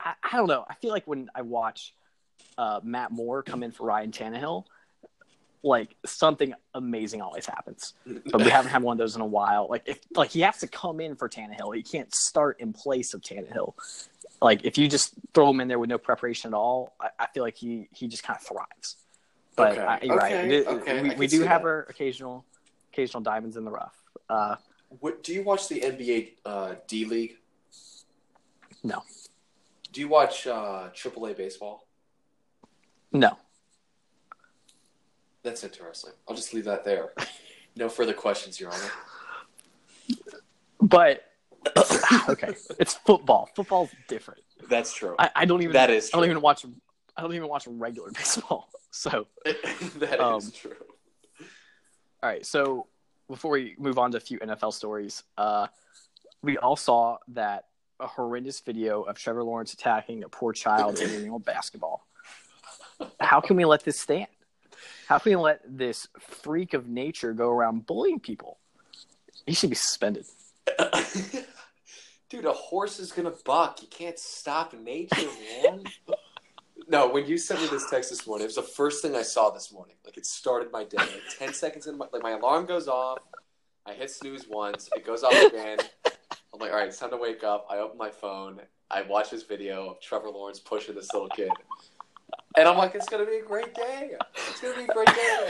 I, I don't know. I feel like when I watch uh, Matt Moore come in for Ryan Tannehill, like something amazing always happens. But we haven't had one of those in a while. Like if like he has to come in for Tannehill, he can't start in place of Tannehill. Like if you just throw him in there with no preparation at all, I, I feel like he, he just kind of thrives. But okay. I, you're okay. right. It, okay. We, we do have that. our occasional occasional diamonds in the rough. Uh, what, do you watch the N B A uh, D League? No. Do you watch uh, triple A baseball? No. That's interesting. I'll just leave that there. No further questions, Your Honor. But okay, it's football. Football's different. That's true. I, I don't even. That is true. I don't even watch. I don't even watch regular baseball. So that um, is true. All right. So before we move on to a few N F L stories, uh, we all saw that a horrendous video of Trevor Lawrence attacking a poor child in intramural basketball. How can we let this stand? How can we let this freak of nature go around bullying people? He should be suspended. Dude, a horse is gonna buck. You can't stop nature, man. No, when you sent me this text this morning, it was the first thing I saw this morning. Like, it started my day. Like, ten seconds in, my, like, my alarm goes off. I hit snooze once. It goes off again. I'm like, all right, it's time to wake up. I open my phone. I watch this video of Trevor Lawrence pushing this little kid. And I'm like, it's going to be a great day. It's going to be a great day.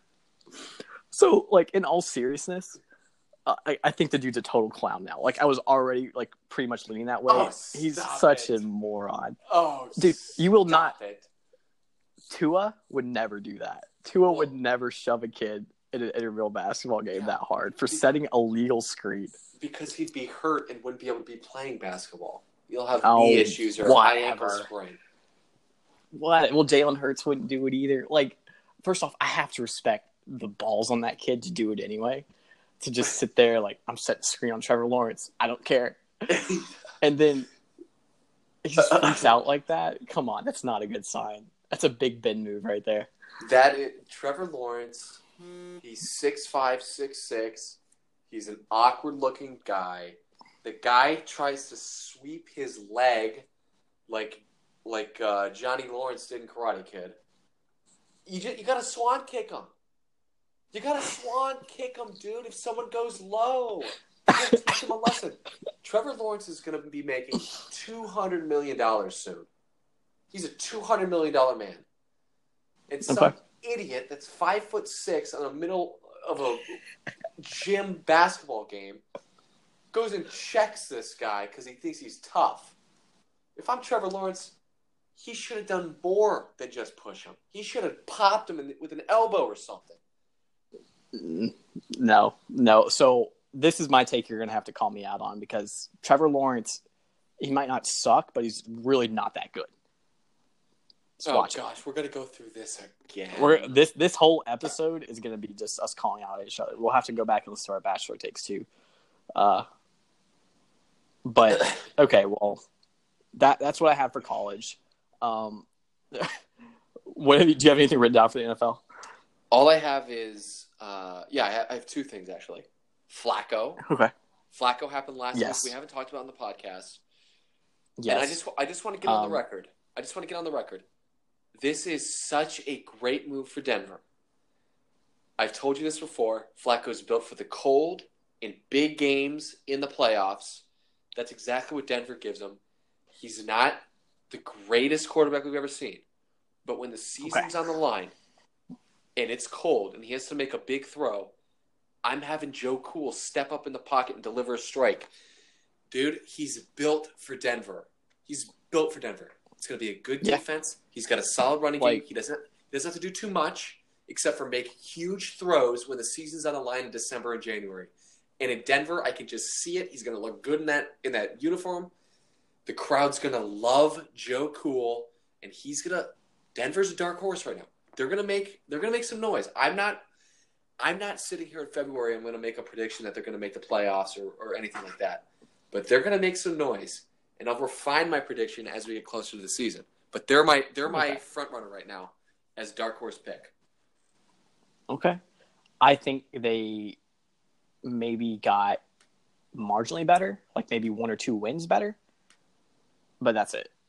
So, like, in all seriousness, uh, I, I think the dude's a total clown now. Like, I was already, like, pretty much leaning that way. Oh, He's such it. a moron. Oh, dude, you will not. It. Tua would never do that. Tua well, would never shove a kid in a, in a real basketball game yeah, that hard for because, setting a legal screen. Because he'd be hurt and wouldn't be able to be playing basketball. You'll have oh, knee issues or a high ankle sprain. What? Well, Jalen Hurts wouldn't do it either. Like, first off, I have to respect the balls on that kid to do it anyway. To just sit there like, I'm setting the screen on Trevor Lawrence. I don't care. And then he just freaks out like that. Come on, that's not a good sign. That's a Big Ben move right there. That is, Trevor Lawrence, he's six five, six six. He's an awkward-looking guy. The guy tries to sweep his leg like like uh, Johnny Lawrence did in Karate Kid. You just, you got to swan kick him. You got to swan kick him, dude, if someone goes low. You got to teach him a lesson. Trevor Lawrence is going to be making two hundred million dollars soon. He's a two hundred million dollars man. And some okay. idiot that's five foot six on the middle of a gym basketball game goes and checks this guy because he thinks he's tough. If I'm Trevor Lawrence, he should have done more than just push him. He should have popped him in, with an elbow or something. No, no. So this is my take you're going to have to call me out on because Trevor Lawrence, he might not suck, but he's really not that good. Just oh, gosh, it. We're going to go through this again. We're, this this whole episode is going to be just us calling out each other. We'll have to go back and listen to our Bachelor takes too. Uh, but, okay, well, that that's what I have for college. Um, what have you, do you have anything written down for the N F L? All I have is, uh, yeah, I have, I have two things, actually. Flacco. Okay. Flacco happened last yes. week. We haven't talked about it on the podcast. Yes. And I just, I just want to get on um, the record. I just want to get on the record. This is such a great move for Denver. I've told you this before. Flacco's built for the cold in big games in the playoffs. That's exactly what Denver gives him. He's not the greatest quarterback we've ever seen. But when the season's okay. on the line and it's cold and he has to make a big throw, I'm having Joe Cool step up in the pocket and deliver a strike. Dude, he's built for Denver. He's built for Denver. It's going to be a good yeah. defense. He's got a solid running like, game. He doesn't, he doesn't have to do too much except for make huge throws when the season's on the line in December and January. And in Denver, I can just see it. He's going to look good in that in that uniform. The crowd's going to love Joe Cool, and he's going to – Denver's a dark horse right now. They're going to make they're going to make some noise. I'm not I'm not sitting here in February and going to make a prediction that they're going to make the playoffs or, or anything like that. But they're going to make some noise, and I'll refine my prediction as we get closer to the season. But they're my they're my okay. front runner right now as dark horse pick. Okay. I think they maybe got marginally better, like maybe one or two wins better. But that's it.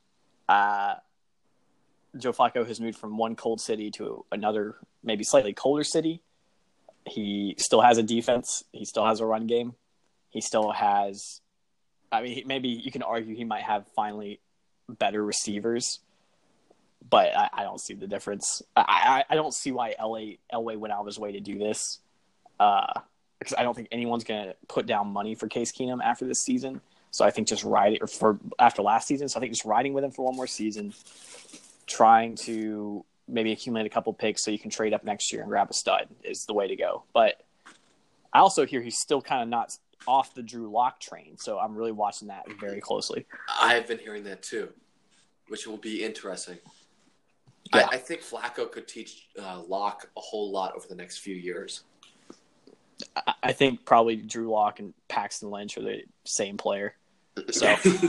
Uh, Joe Flacco has moved from one cold city to another, maybe slightly colder city. He still has a defense. He still has a run game. He still has, I mean, maybe you can argue he might have finally better receivers, but I, I don't see the difference. I, I, I don't see why L A Elway went out of his way to do this, uh, because I don't think anyone's going to put down money for Case Keenum after this season. So I think just riding or for after last season. So I think just riding with him for one more season, trying to maybe accumulate a couple picks so you can trade up next year and grab a stud is the way to go. But I also hear he's still kind of not off the Drew Lock train. So I'm really watching that very closely. I've been hearing that too, which will be interesting. Yeah. I, I think Flacco could teach uh, Lock a whole lot over the next few years. I, I think probably Drew Lock and Paxton Lynch are the same player. So,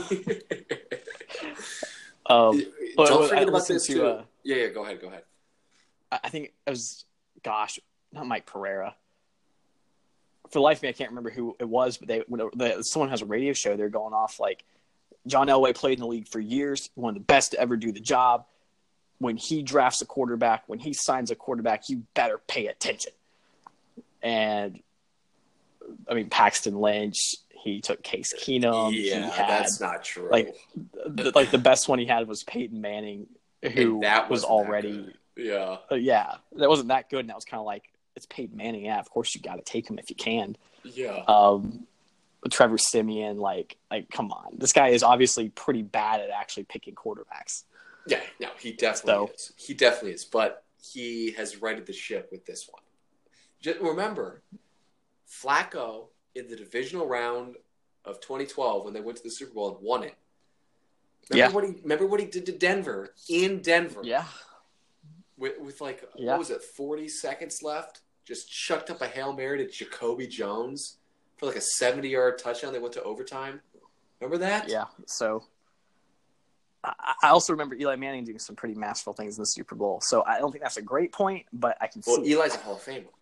um, but, don't but forget I about listened this to, too. uh, yeah, yeah. Go ahead. Go ahead. I think it was, gosh, not Mike Pereira. For the life of me, I can't remember who it was, but they when the, someone has a radio show. They're going off like John Elway played in the league for years, one of the best to ever do the job. When he drafts a quarterback, when he signs a quarterback, you better pay attention. And I mean, Paxton Lynch, he took Case Keenum. Yeah, he had, that's not true. Like, the, like the best one he had was Peyton Manning, who And that was wasn't already, that good. yeah, uh, yeah, that wasn't that good. And that was kind of like, it's Peyton Manning. Yeah, of course you got to take him if you can. yeah. Um, Trevor Siemian, like, like, come on, this guy is obviously pretty bad at actually picking quarterbacks. Yeah, no, he definitely So- is. He definitely is, but he has righted the ship with this one. Just remember, Flacco in the divisional round of twenty twelve when they went to the Super Bowl and won it. Remember Yeah. what he remember what he did to Denver in Denver Yeah, with, with like Yeah. what was it, forty seconds left? Just chucked up a Hail Mary to Jacoby Jones for like a seventy-yard touchdown. They went to overtime. Remember that? yeah. So I, I also remember Eli Manning doing some pretty masterful things in the Super Bowl. So I don't think that's a great point, but I can Well, see. Eli's a Hall of Famer.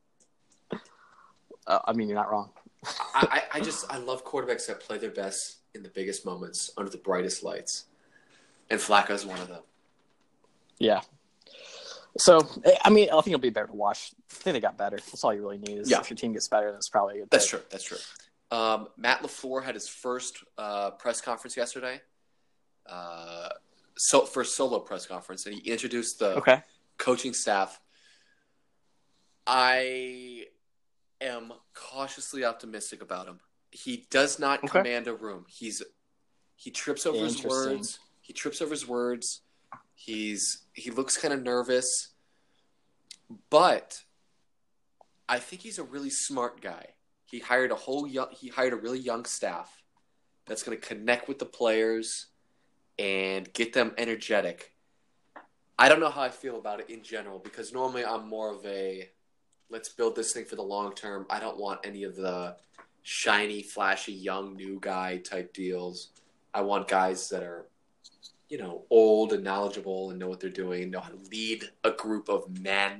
Uh, I mean, you're not wrong. I, I I just I love quarterbacks that play their best in the biggest moments under the brightest lights, and Flacco's one of them. Yeah. So I mean, I think it'll be better to watch. I think they got better. That's all you really need. Is Yeah. if your team gets better, that's probably a good. That's pick. true. That's true. Um, Matt LaFleur had his first uh, press conference yesterday. Uh, so first solo press conference, and he introduced the Okay. coaching staff. I am cautiously optimistic about him. He does not Okay. command a room. He's he trips over his Interesting. words. He trips over his words. He's he looks kind of nervous, but I think he's a really smart guy. He hired a whole young, he hired a really young staff that's going to connect with the players and get them energetic. I don't know how I feel about it in general because normally I'm more of a let's build this thing for the long term. I don't want any of the shiny, flashy, young, new guy type deals. I want guys that are, you know, old and knowledgeable and know what they're doing and know how to lead a group of men.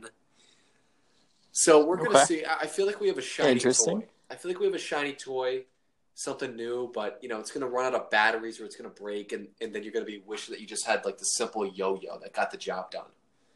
So we're going to Okay. see. I I feel like we have a shiny Interesting. toy. I feel like we have a shiny toy, something new, but, you know, it's going to run out of batteries or it's going to break, and, and then you're going to be wishing that you just had, like, the simple yo-yo that got the job done.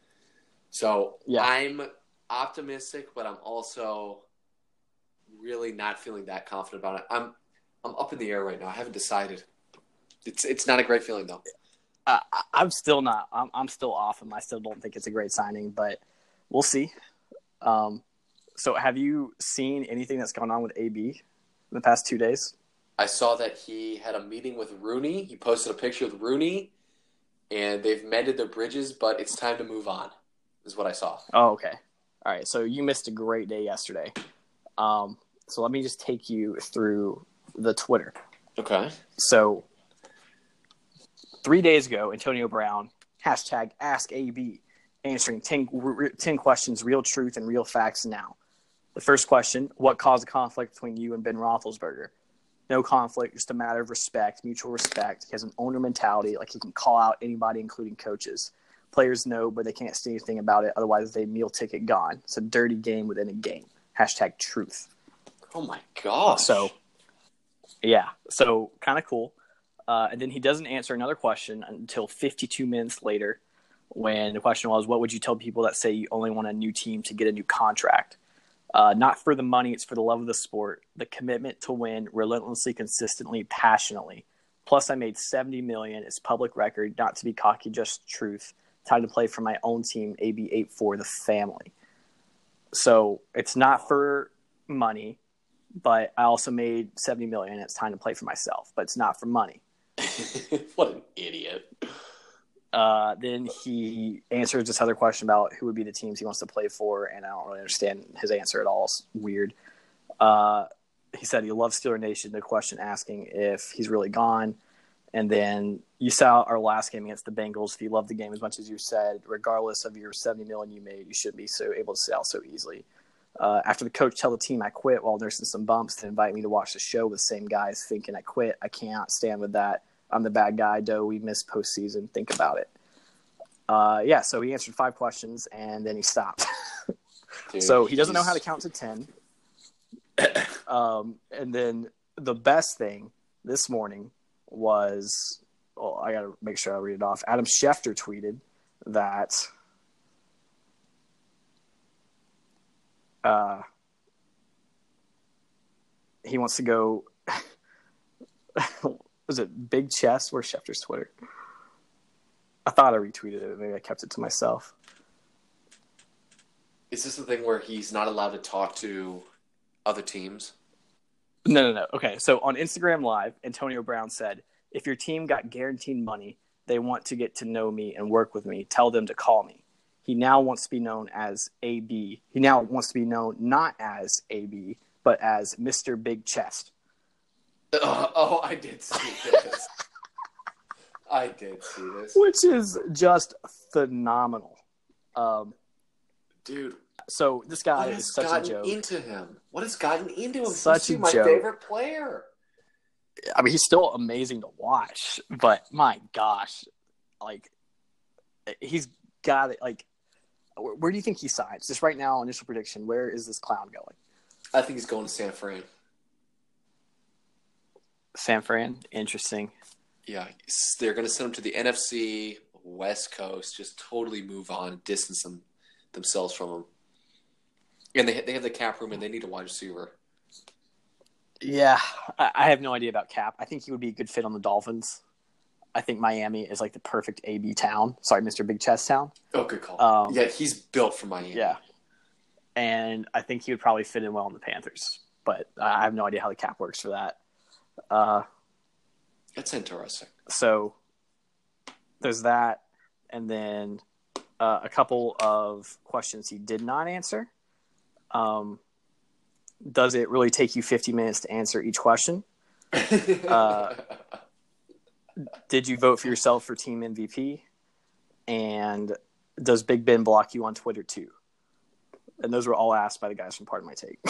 So Yeah. I'm optimistic, but I'm also really not feeling that confident about it. I'm I'm up in the air right now. I haven't decided. It's it's not a great feeling, though. Uh, I- I'm still not. I'm, I'm still off him. I still don't think it's a great signing, but we'll see. Um, so, have you seen anything that's gone on with A B in the past two days? I saw that he had a meeting with Rooney. He posted a picture with Rooney, and they've mended their bridges, but it's time to move on, is what I saw. Oh, okay. All right. So you missed a great day yesterday. Um, so let me just take you through the Twitter. Okay. So three days ago, Antonio Brown, hashtag Ask A B, answering ten, r- ten questions, real truth and real facts now. The first question, what caused the conflict between you and Ben Roethlisberger? No conflict, just a matter of respect, mutual respect. He has an owner mentality, like he can call out anybody, including coaches. Players know, but they can't say anything about it. Otherwise, they meal ticket gone. It's a dirty game within a game. Hashtag truth. Oh, my gosh. So, yeah. So, kind of cool. Uh, and then he doesn't answer another question until fifty-two minutes later, when the question was, what would you tell people that say you only want a new team to get a new contract? Uh, not for the money, it's for the love of the sport, the commitment to win relentlessly, consistently, passionately. Plus, I made seventy million dollars. It's public record, not to be cocky, just truth. Time to play for my own team, A B eighty-four, the family. So it's not for money, but I also made seventy million dollars. It's time to play for myself, but it's not for money. What an idiot. Uh, then he answers this other question about who would be the teams he wants to play for, and I don't really understand his answer at all. It's weird. Uh, he said he loves Steeler Nation, the question asking if he's really gone. And then you saw our last game against the Bengals. If you love the game as much as you said, regardless of your seventy million dollars you made, you shouldn't be so able to sit out so easily. Uh, after the coach tell the team I quit while nursing some bumps to invite me to watch the show with the same guys thinking I quit, I can't stand with that. I'm the bad guy, Doe. We missed postseason. Think about it. Uh, yeah, so he answered five questions, and then he stopped. Dude, so he doesn't know he's- how to count to ten. um, and then the best thing this morning was, well, I got to make sure I read it off. Adam Schefter tweeted that uh, he wants to go – was it Big Chess? Where's Schefter's Twitter? I thought I retweeted it. Maybe I kept it to myself. Is this the thing where he's not allowed to talk to other teams? No, no, no. Okay, so on Instagram Live, Antonio Brown said, if your team got guaranteed money, they want to get to know me and work with me, tell them to call me. He now wants to be known as A B. He now wants to be known not as A B, but as Mister Big Chest. Uh, oh, I did see this. I did see this. Which is just phenomenal. Um, Dude, so this guy what has is such a gotten joke. into him? What has gotten into him? Such He's a my joke. favorite player. I mean, he's still amazing to watch, but my gosh, like, he's got it. Like, where, where do you think he signs? Just right now, initial prediction, where is this clown going? I think he's going to San Fran. San Fran? Interesting. Yeah, they're going to send him to the N F C West Coast, just totally move on, distance them themselves from him. And they they have the cap room, and they need a wide receiver. Yeah, I, I have no idea about Cap. I think he would be a good fit on the Dolphins. I think Miami is like the perfect A B town. Sorry, Mister Big Chest town. Oh, good call. Um, yeah, he's built for Miami. Yeah. And I think he would probably fit in well in the Panthers. But I have no idea how the cap works for that. Uh, That's interesting. so there's that. And then uh, a couple of questions he did not answer. Um, does it really take you fifty minutes to answer each question? Uh, Did you vote for yourself for team M V P? And does Big Ben block you on Twitter too? And those were all asked by the guys from Pardon My Take.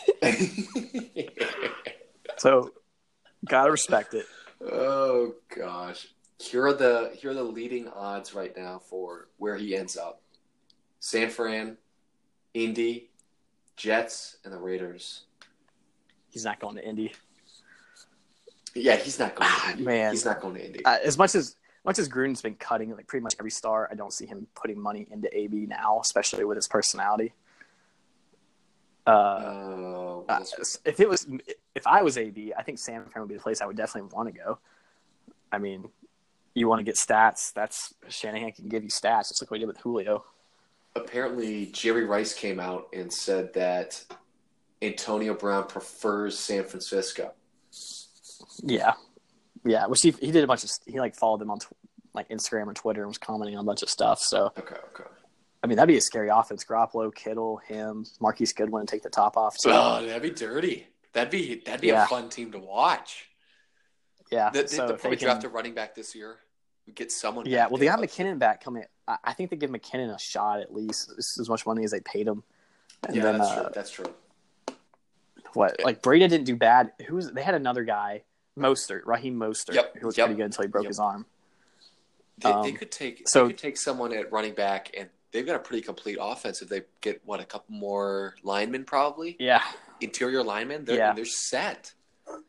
So, gotta respect it. Oh gosh, here are the here are the leading odds right now for where he ends up: San Fran, Indy, Jets, and the Raiders. He's not going to Indy. Yeah, he's not going to Ah, Indy. man. He's not going to Indy. Uh, as much as much as Gruden's been cutting like pretty much every star, I don't see him putting money into A B now, especially with his personality. Uh, Oh, uh, that's- if it was, if I was A B, I think San Fran would be the place I would definitely want to go. I mean, you want to get stats? That's Shanahan can give you stats. Just like what he did with Julio. apparently, Jerry Rice came out and said that Antonio Brown prefers San Francisco. Yeah, yeah. Which he he did a bunch of he like followed them on tw- like Instagram or Twitter and was commenting on a bunch of stuff. So Okay, okay. I mean, that'd be a scary offense. Garoppolo, Kittle, him, Marquise Goodwin take the top off. Too. Oh, that'd be dirty. That'd be that'd be Yeah. a fun team to watch. Yeah, They, they, so they'll if probably they draft can- a running back this year. Get someone. Yeah, back well, they there. got McKinnon back coming. I, I think they give McKinnon a shot at least. This is as much money as they paid him. And Yeah, then that's uh, true. That's true. what? Like Brady didn't do bad. Who was? They had another guy, Mostert, Raheem Mostert, Yep, who was yep, pretty good until he broke yep. his arm. They, um, they could take so- they could take someone at running back, and they've got a pretty complete offense. If they get what a couple more linemen, probably Yeah, interior linemen, they're Yeah. they're set.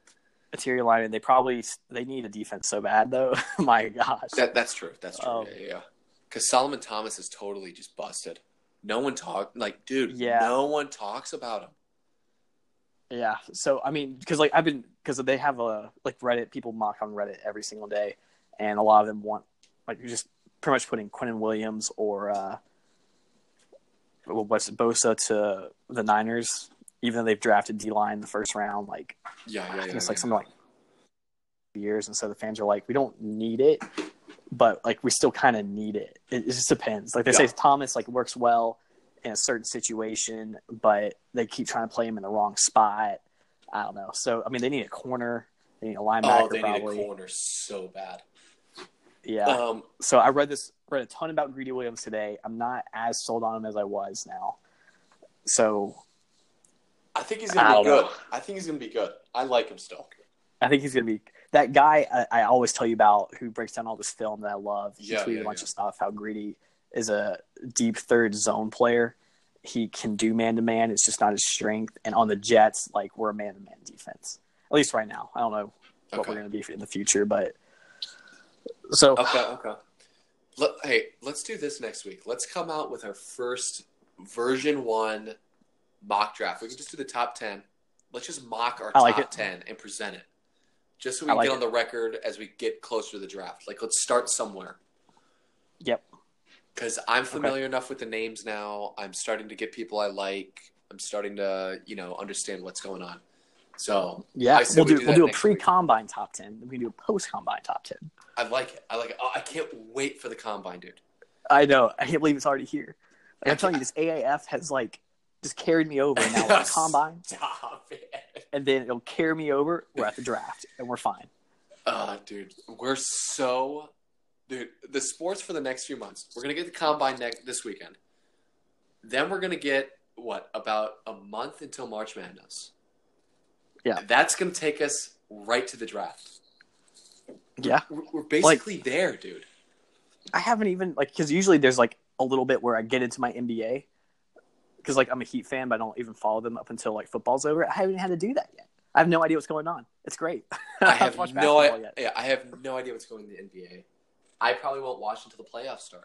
interior line, and they probably they need a defense so bad though. My gosh, That that's true. That's true. Um, yeah, yeah. Because Solomon Thomas is totally just busted. No one talk like, dude. Yeah. No one talks about him. yeah. So I mean, because like I've been because they have a like Reddit people mock on Reddit every single day, and a lot of them want like you're just pretty much putting Quinnen Williams or uh, what's it, Bosa to the Niners, even though they've drafted D-line in the first round. Like, Yeah, yeah, I yeah. think it's yeah, like yeah. something like years, and so the fans are like, we don't need it, but like we still kind of need it. It, it just depends. Like they Yeah. say, Thomas like works well in a certain situation, but they keep trying to play him in the wrong spot. I don't know. So I mean, they need a corner, they need a linebacker, Oh, they probably. need a corner so bad. Yeah. Um, So I read this, read a ton about Greedy Williams today. I'm not as sold on him as I was now. So I think he's I gonna be don't good. know. I think he's gonna be good. I like him still. I think he's going to be that guy I, I always tell you about who breaks down all this film that I love. He Yeah, tweeted yeah, a bunch yeah. of stuff, how Greedy is a deep third zone player. He can do man-to-man. It's just not his strength. And on the Jets, like, we're a man-to-man defense. At least right now. I don't know what Okay. we're going to be in the future, but so Okay, okay. Let, hey, let's do this next week. Let's come out with our first version one mock draft. We can just do the top ten. Let's just mock our I like top it. ten and present it. Just so we I can like get on it. the record as we get closer to the draft. Like, let's start somewhere. Yep. Because I'm familiar enough with the names now. I'm starting to get people I like. I'm starting to, you know, understand what's going on. So Yeah, I said we'll we do, do we'll that do a next week. pre-combine top ten. Then we can do a post-combine top ten. I like it. I like it. Oh, I can't wait for the combine, dude. I know. I can't believe it's already here. Like, I I'm telling you, this A A F has like just carried me over. Now we're at the combine, Stop it. and then it'll carry me over. We're at the draft, and we're fine. Uh, dude, we're so, dude. The sports for the next few months. We're gonna get the combine next this weekend. Then we're gonna get what about a month until March Madness. Yeah. That's gonna take us right to the draft. Yeah. We're, we're basically there, dude. I haven't even like because usually there's like a little bit where I get into my N B A because like I'm a Heat fan, but I don't even follow them up until like football's over. I haven't had to do that yet. I have no idea what's going on. It's great. I have watched no basketball idea. yet. Yeah, I have no idea what's going on in the N B A. I probably won't watch until the playoffs start.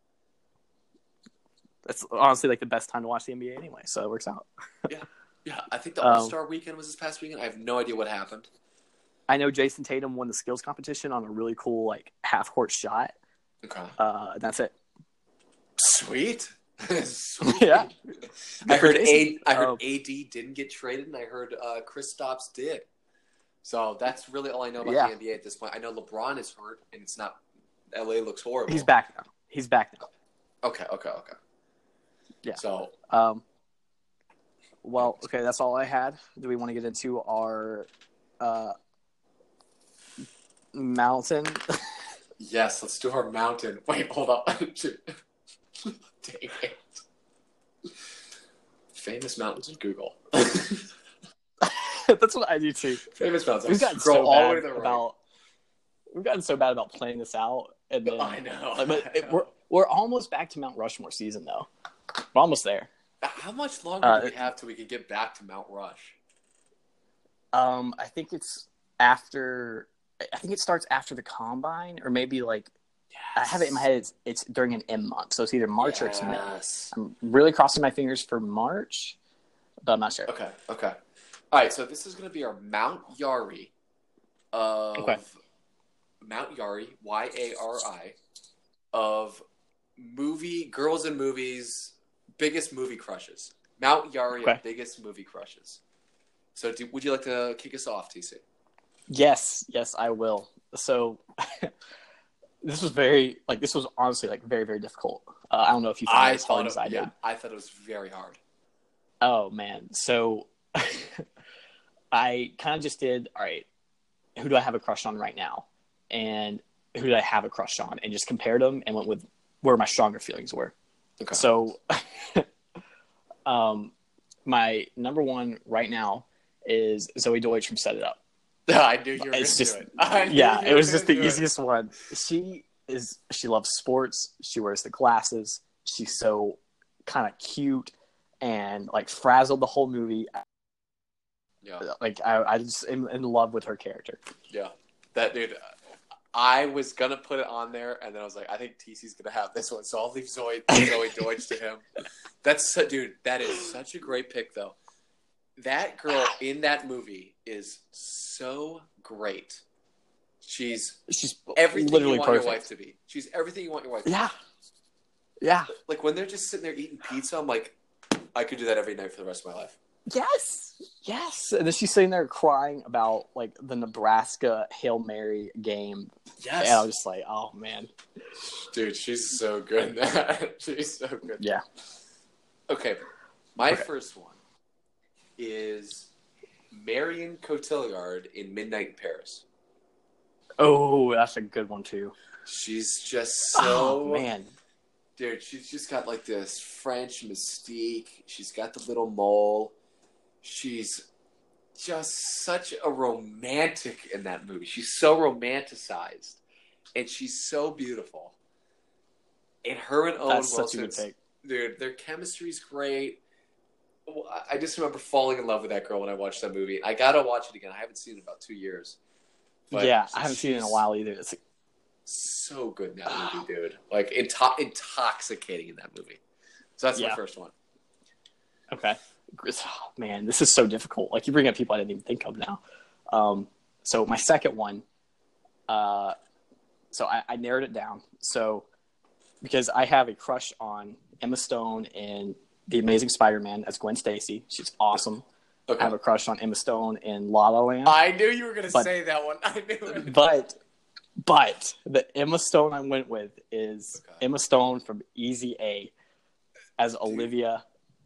It's honestly like the best time to watch the N B A anyway, so it works out. Yeah, I think the Um, All Star weekend was this past weekend. I have no idea what happened. I know Jason Tatum won the skills competition on a really cool like half court shot. Okay, Uh, that's it. sweet. Sweet. Yeah. I heard Jason. A. I heard Um, A D didn't get traded, and I heard uh, Chris Stopps did. So that's really all I know about Yeah. the N B A at this point. I know LeBron is hurt, and it's not. L A looks horrible. He's back now. He's back now. Okay, okay, okay. Yeah. So Um, well, okay, that's all I had. Do we want to get into our uh, mountain? yes, let's do our mountain. Wait, hold up. Dang it. Famous mountains in Google. That's what I do too. Famous mountains. We've gotten Scroll so all the bad way to the right. about we've gotten so bad about planning this out, and then I know. like, but I it, know. we're we're almost back to Mount Rushmore season though. We're almost there. How much longer Uh, do we have till we can get back to Mount Rush? Um, I think it's after. I think it starts after the combine, or maybe like I have it in my head. It's, it's during an M month, so it's either March or it's May. Yes. I'm really crossing my fingers for March, but I'm not sure. Okay, okay. All right, so this is going to be our Mount Yari of Okay. Mount Yari, Y A R I, of movie girls in movies, biggest movie crushes. Mount Yari Okay. of biggest movie crushes. So, do, would you like to kick us off, T C? Yes, yes, I will. So this was very like this was honestly like very very difficult. Uh, I don't know if you found it I as hard thought as it, I yeah, did. I thought it was very hard. Oh man, so I kind of just did. All right, who do I have a crush on right now, and who did I have a crush on, and just compared them and went with where my stronger feelings were. Okay. So, um, my number one right now is Zoe Deutsch from Set It Up. I knew you were going It's to just do it. I knew yeah, you it were was just gonna the do it. easiest one. She is she loves sports. She wears the glasses. She's so kind of cute and like frazzled the whole movie. Yeah. Like I, I just am in love with her character. Yeah. That dude. I was gonna put it on there, and then I was like, I think T C's gonna have this one, so I'll leave Zoe Zoe Deutsch to him. That's so, dude. That is such a great pick, though. That girl in that movie is so great. She's She's everything literally you want perfect. your wife to be. She's everything you want your wife to Yeah, be. yeah, Like when they're just sitting there eating pizza, I'm like, I could do that every night for the rest of my life. yes, yes. And then she's sitting there crying about like the Nebraska Hail Mary game. Yes. And I was just like, oh man, Dude, she's so good in that. She's so good. yeah. Okay, my Okay. first one is Marion Cotillard in Midnight in Paris. Oh, that's a good one too. She's just so Oh man, dude. She's just got like this French mystique. She's got the little mole. She's just such a romantic in that movie. She's so romanticized, and she's so beautiful. And her and Owen that's such a good Wilson, pick. dude, their chemistry's great. Well, I- I just remember falling in love with that girl when I watched that movie. I gotta watch it again. I haven't seen it in about two years. But Yeah, I haven't seen it in a she's while either. It's like, so good in that movie, dude. Like into- intoxicating in that movie. So that's my Yeah. first one. okay, oh, man, this is so difficult. Like you bring up people I didn't even think of now. Um, so my second one, uh, so I, I narrowed it down. So because I have a crush on Emma Stone in The Amazing Spider-Man as Gwen Stacy. She's awesome. Okay. I have a crush on Emma Stone in La La Land. I knew you were going to But- say that one. I knew it. But but the Emma Stone I went with is Okay. Emma Stone from Easy A as Olivia.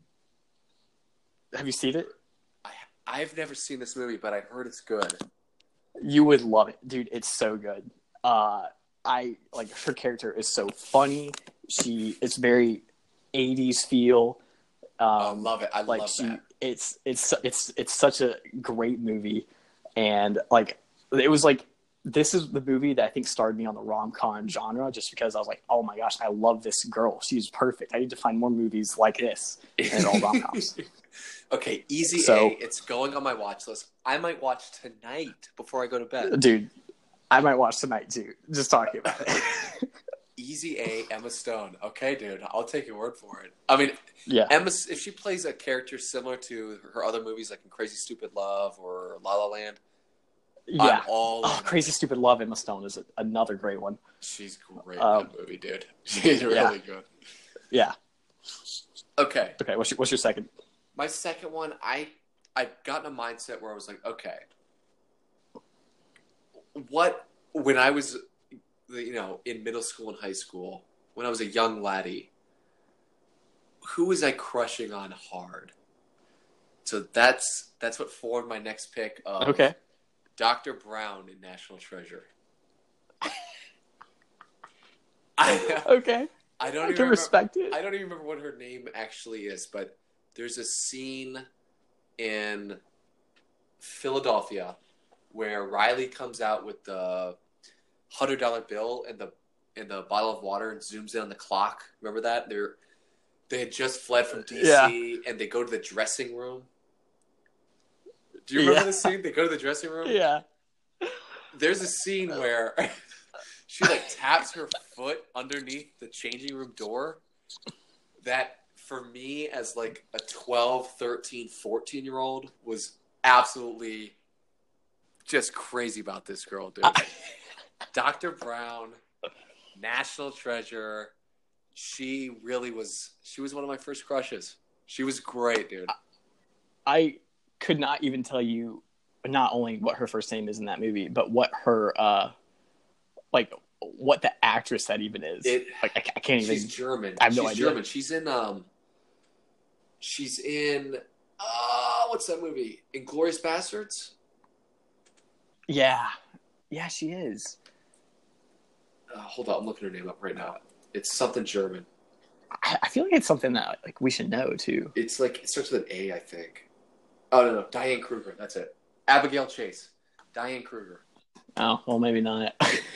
Have you seen it? I, I've never seen this movie, but I heard it's good. You would love it, dude. It's so good. Uh, I like her character is so funny. She it's very eighties feel. Um, I love it. I like love she, that. it's it's it's it's such a great movie, and like it was like this is the movie that I think started me on the rom com genre, just because I was like, oh my gosh, I love this girl. She's perfect. I need to find more movies like this, and all rom coms. Okay, Easy So- A. It's going on my watch list. I might watch tonight before I go to bed. Dude, I might watch tonight too. Just talking about it. Easy A. Emma Stone. Okay, dude. I'll take your word for it. I mean, Yeah, Emma, if she plays a character similar to her other movies, like in Crazy Stupid Love or La La Land, yeah. I'm all Oh, in. Crazy Stupid Love, Emma Stone is another great one. She's great Um, in that movie, dude. She's really yeah. good. Yeah. Okay, Okay. What's your What's your second? my second one, I I got in a mindset where I was like, okay, what when I was, you know, in middle school and high school, when I was a young laddie, who was I crushing on hard? So that's that's what formed my next pick of Okay. Doctor Brown in National Treasure. I, Okay. I don't I even can remember, respect it. I don't even remember what her name actually is, but there's a scene in Philadelphia where Riley comes out with the hundred dollar bill and the and the bottle of water and zooms in on the clock. Remember that? They're they had just fled from D C Yeah. and they go to the dressing room. Do you remember Yeah. the scene? They go to the dressing room. Yeah. There's a scene where she like taps her foot underneath the changing room door. That for me as like a twelve, thirteen, fourteen year old was absolutely just crazy about this girl, dude. Doctor Brown, National Treasure. She really was she was one of my first crushes. She was great, dude. I could not even tell you not only what her first name is in that movie, but what her uh like what the actress that even is. It- like I, I can't even. She's German. I have no she's idea. German. She's in um she's in uh what's that movie? Inglourious Bastards? Yeah. Yeah, she is. Uh, hold on, I'm looking her name up right now. It's something German. I, I feel like it's something that like we should know too. It's like it starts with an A, I think. Oh no, no, Diane Kruger. That's it. Abigail Chase. Diane Kruger. Oh well, maybe not.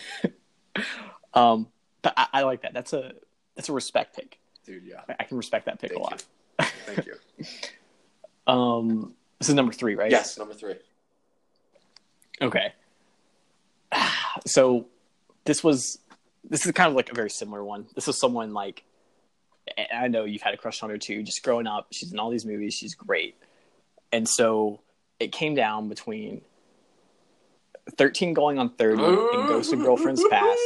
um, but I, I like that. That's a that's a respect pick. Dude, yeah. I, I can respect that pick Thank a lot. you. Thank you. Um, This is number three, right? Yes, number three. Okay. So this was this is kind of like a very similar one. This was someone like, I know you've had a crush on her too. Just growing up, she's in all these movies. She's great, and so it came down between thirteen going on thirty and Ghost of Girlfriend's Past.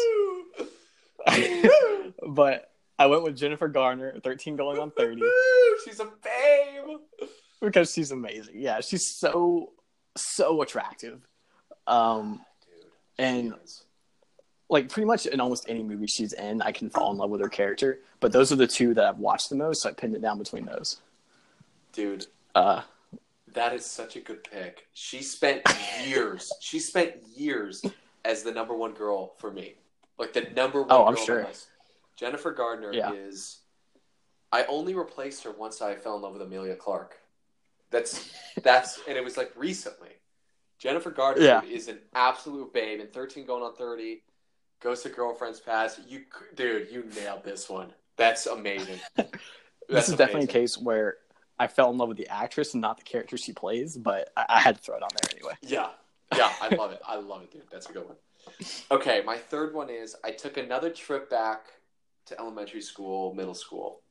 But I went with Jennifer Garner, thirteen going on thirty. She's a babe. Because she's amazing. Yeah, she's so, so attractive. Um, Dude, and is. like pretty much in almost any movie she's in, I can fall in love with her character. But those are the two that I've watched the most, so I pinned it down between those. Dude, Uh, that is such a good pick. She spent years. she spent years as the number one girl for me. Like the number one Oh, girl I'm sure. on my list. Jennifer Gardner Yeah. is... I only replaced her once I fell in love with Emilia Clarke. That's... that's and it was like recently. Jennifer Gardner Yeah. is an absolute babe. And thirteen going on thirty, Ghost of Girlfriend's Past. You, dude, you nailed this one. That's amazing. this That's is definitely a amazing. case where I fell in love with the actress and not the character she plays, but I, I had to throw it on there anyway. Yeah. Yeah, I love it. I love it, dude. That's a good one. Okay, my third one is I took another trip back to elementary school, middle school.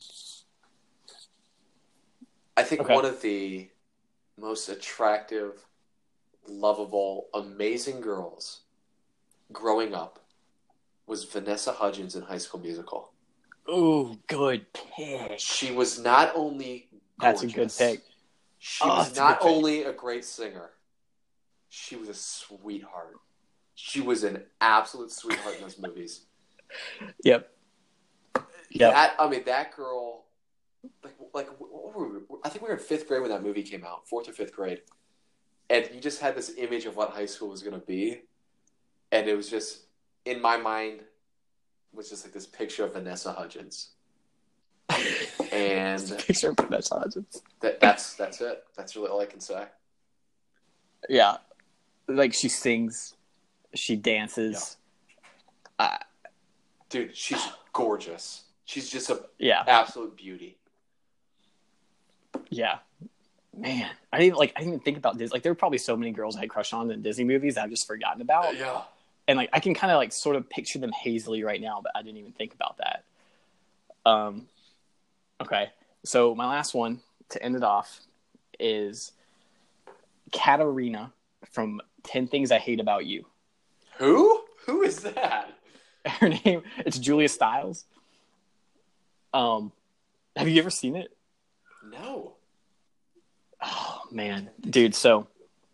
I think Okay. one of the most attractive, lovable, amazing girls growing up was Vanessa Hudgens in High School Musical. Ooh, good pick. She was not only That's a good gorgeous, pick. She Oh, was that's a not good pick. only a great singer, she was a sweetheart. She was an absolute sweetheart in those movies. Yep. Yep. That I mean, that girl, like, like what were we? I think we were in fifth grade when that movie came out, fourth or fifth grade, and you just had this image of what high school was going to be, and it was just in my mind was just like this picture of Vanessa Hudgens, and Picture of Vanessa Hudgens. that, that's that's it. That's really all I can say. Yeah. Like she sings, she dances. Uh, Dude, she's gorgeous. She's just a yeah. absolute beauty. Yeah. Man, I didn't even, like I didn't even think about Disney. Like there were probably so many girls I had crushed on in Disney movies that I've just forgotten about. Yeah. And like I can kind of like sort of picture them hazily right now, but I didn't even think about that. Um okay. So my last one to end it off is Katarina from ten Things I Hate About You. Who? Who is that? Her name it's Julia Stiles. Um have you ever seen it? No. Oh man, dude. So,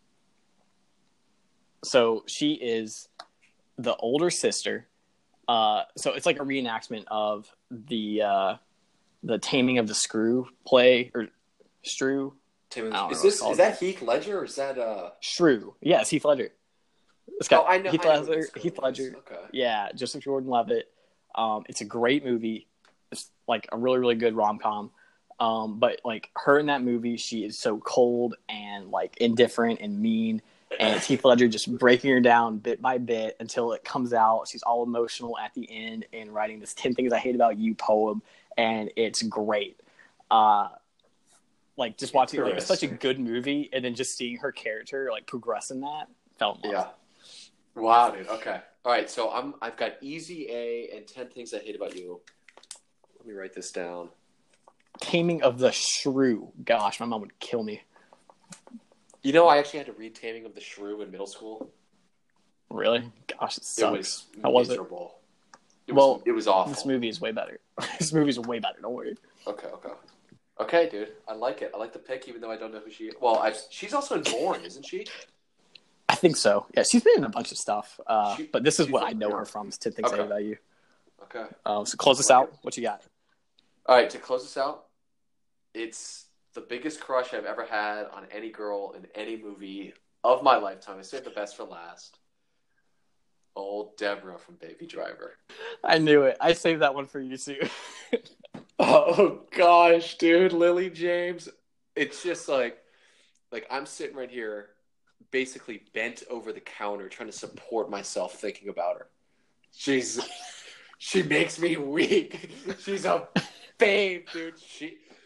so she is the older sister. Uh, so it's like a reenactment of the uh, the Taming of the Shrew play or Shrew. Tim, I don't is know this what is it's that Heath Ledger or is that uh? Shrew. Yes, Heath Ledger. It's got Oh, I know. Heath I know who Ledger. this girl Heath is. Ledger. Okay. Yeah, Joseph Gordon-Levitt. Um, it's a great movie. It's like a really, really good rom-com. Um, but like her in that movie, she is so cold and like indifferent and mean. And it's Heath Ledger just breaking her down bit by bit until it comes out. She's all emotional at the end and writing this ten Things I Hate About You poem. And it's great. Uh, like just watching like it's such a good movie. And then just seeing her character like progress in that felt in love. Yeah. Wow, dude. Okay. All right. So I'm I've got Easy A and ten Things I Hate About You. Let me write this down. Taming of the Shrew. Gosh, my mom would kill me. You know, I actually had to read Taming of the Shrew in middle school. Really? Gosh, it sucks. It was How was it? miserable. It was, Well, it was awful. This movie is way better. This movie's way better. Don't worry. Okay, okay. Okay, dude. I like it. I like the pick, even though I don't know who she is. Well, I, she's also in Bourne, isn't she? I think so. Yeah, she's been in a bunch of stuff. Uh, She- but this is she's what a- I know her from. Is ten Things I Okay. Hate About You. Okay. Um, so close us out. What you got? All right, to close this out, it's the biggest crush I've ever had on any girl in any movie of my lifetime. I saved the best for last. Old Deborah from Baby Driver. I knew it. I saved that one for you too. Oh gosh, dude, Lily James. It's just like, like I'm sitting right here, basically bent over the counter, trying to support myself, thinking about her. She's, she makes me weak. She's a babe, dude. She,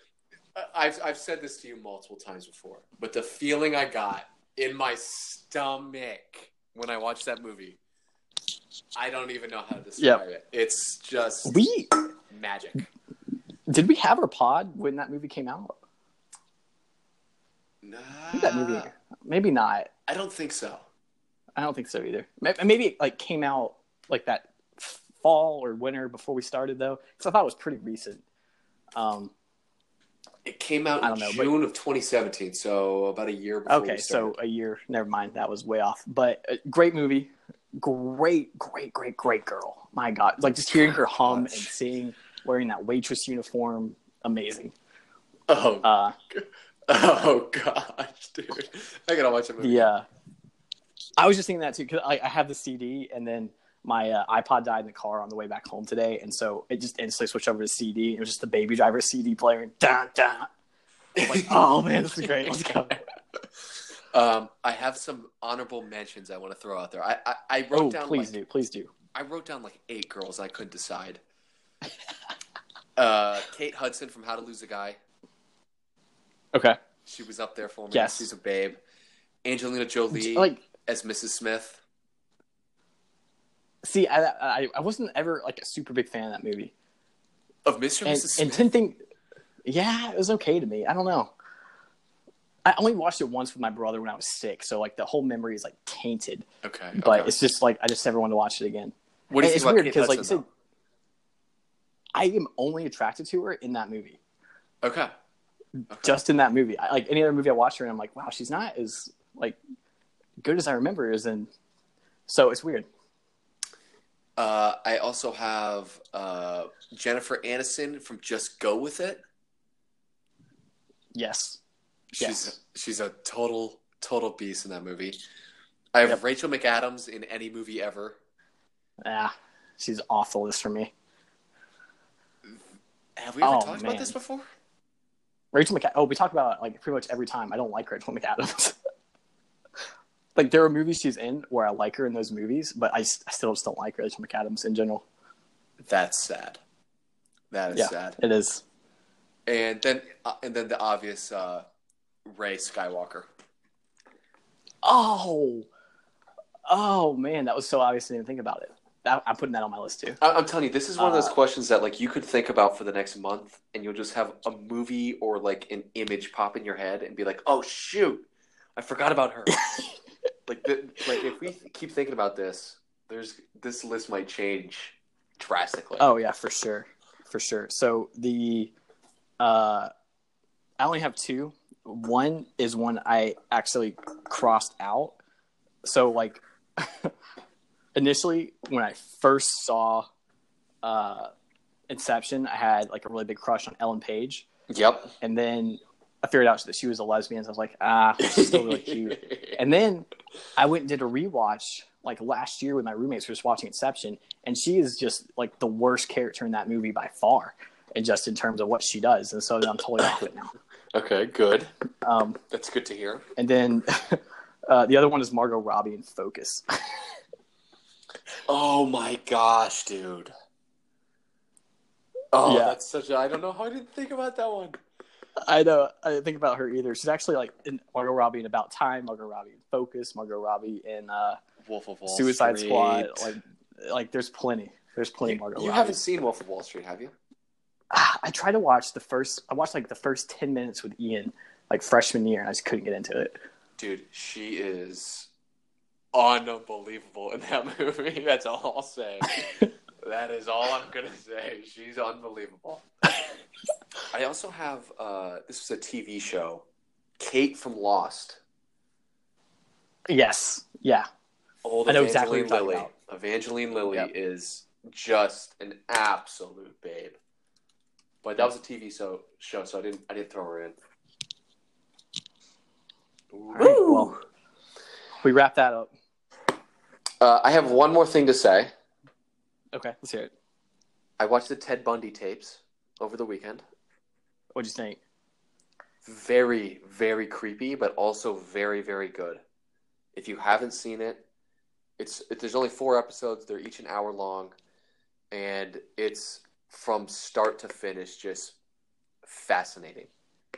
I've I've said this to you multiple times before, but the feeling I got in my stomach when I watched that movie, I don't even know how to describe yep. it. It's just we magic. Did we have our pod when that movie came out? Nah, that movie, maybe not. I don't think so. I don't think so either. Maybe it like came out like that fall or winter before we started though, because I thought it was pretty recent. Um, it came out in know, June but... of twenty seventeen, so about a year before. Okay, we started. so a year. Never mind, that was way off. But uh, great movie, great, great, great, great girl. My God, like just hearing her hum and seeing wearing that waitress uniform, amazing. Oh, uh, oh gosh, dude, I gotta watch a movie. Yeah, I was just thinking that too because I, I have the C D and then. My uh, iPod died in the car on the way back home today, and so it just instantly switched over to C D. It was just the Baby Driver C D player, and dun, dun. I was like, oh man, this is great. Let's go. Um, I have some honorable mentions I want to throw out there. I I, I wrote oh, down. Please like, do, please do. I wrote down like eight girls I couldn't decide. uh, Kate Hudson from How to Lose a Guy. Okay, she was up there for me. Yes, she's a babe. Angelina Jolie, like as Missus Smith. See, I, I I wasn't ever like a super big fan of that movie. Of Mister and Missus Smith? And ten thing, yeah, it was okay to me. I don't know. I only watched it once with my brother when I was sick, so like the whole memory is like tainted. Okay. But okay. it's just like I just never wanted to watch it again. What do you and think about weird Kate because like Hudson, you said, I am only attracted to her in that movie. Okay. okay. Just in that movie. I, like any other movie I watch her and I'm like, wow, she's not as like good as I remember her as in. So it's weird. Uh, I also have uh, Jennifer Aniston from Just Go With It. Yes. She's yes. she's a total total beast in that movie. I have yep. Rachel McAdams in any movie ever. Yeah, she's off the list for me. Have we ever oh, talked man. about this before? Rachel McAdams. Oh, we talk about it, like pretty much every time. I don't like Rachel McAdams. Like, there are movies she's in where I like her in those movies, but I, I still just don't like Rachel McAdams in general. That's sad. That is yeah, sad. It is. And then, uh, and then the obvious uh, Rey Skywalker. Oh, oh man, that was so obvious. I didn't think about it. That, I'm putting that on my list too. I, I'm telling you, this is one of those uh, questions that like you could think about for the next month, and you'll just have a movie or like an image pop in your head, and be like, "Oh shoot, I forgot about her." Like, the, like if we keep thinking about this, there's this list might change drastically. Oh yeah, for sure, for sure. So the, uh, I only have two. One is one I actually crossed out. So like, initially when I first saw, uh, Inception, I had like a really big crush on Ellen Page. Yep. And then I figured out that she was a lesbian. So I was like, ah, she's still really cute. And then I went and did a rewatch like last year with my roommates. We were just watching Inception, and she is just like the worst character in that movie by far, and just in terms of what she does. And so I'm totally off it now. Okay, good. Um, That's good to hear. And then uh, the other one is Margot Robbie in Focus. Oh my gosh, dude. Oh, yeah. That's such a. I don't know how I didn't think about that one. I know. I didn't think about her either. She's actually like in Margot Robbie in About Time, Margot Robbie in Focus, Margot Robbie in uh, Wolf of Wall Suicide Street. Squad. Like, like there's plenty. There's plenty you, of Margot You Robbie. haven't seen Wolf of Wall Street, have you? I tried to watch the first. I watched like the first ten minutes with Ian, like freshman year, and I just couldn't get into it. Dude, she is unbelievable in that movie. That's all I'll say. That is all I'm gonna say. She's unbelievable. I also have uh, this was a T V show, Kate from Lost. Yes, yeah. Old I know Evangeline exactly what you're Lilly. talking Evangeline Lilly Yep. is just an absolute babe. But that was a T V so, show, so I didn't I didn't throw her in. All right, well, we wrap that up. Uh, I have one more thing to say. Okay, let's hear it. I watched the Ted Bundy tapes over the weekend. What'd you think? Very, very creepy, but also very, very good. If you haven't seen it, it's it, there's only four episodes. They're each an hour long, and it's from start to finish just fascinating.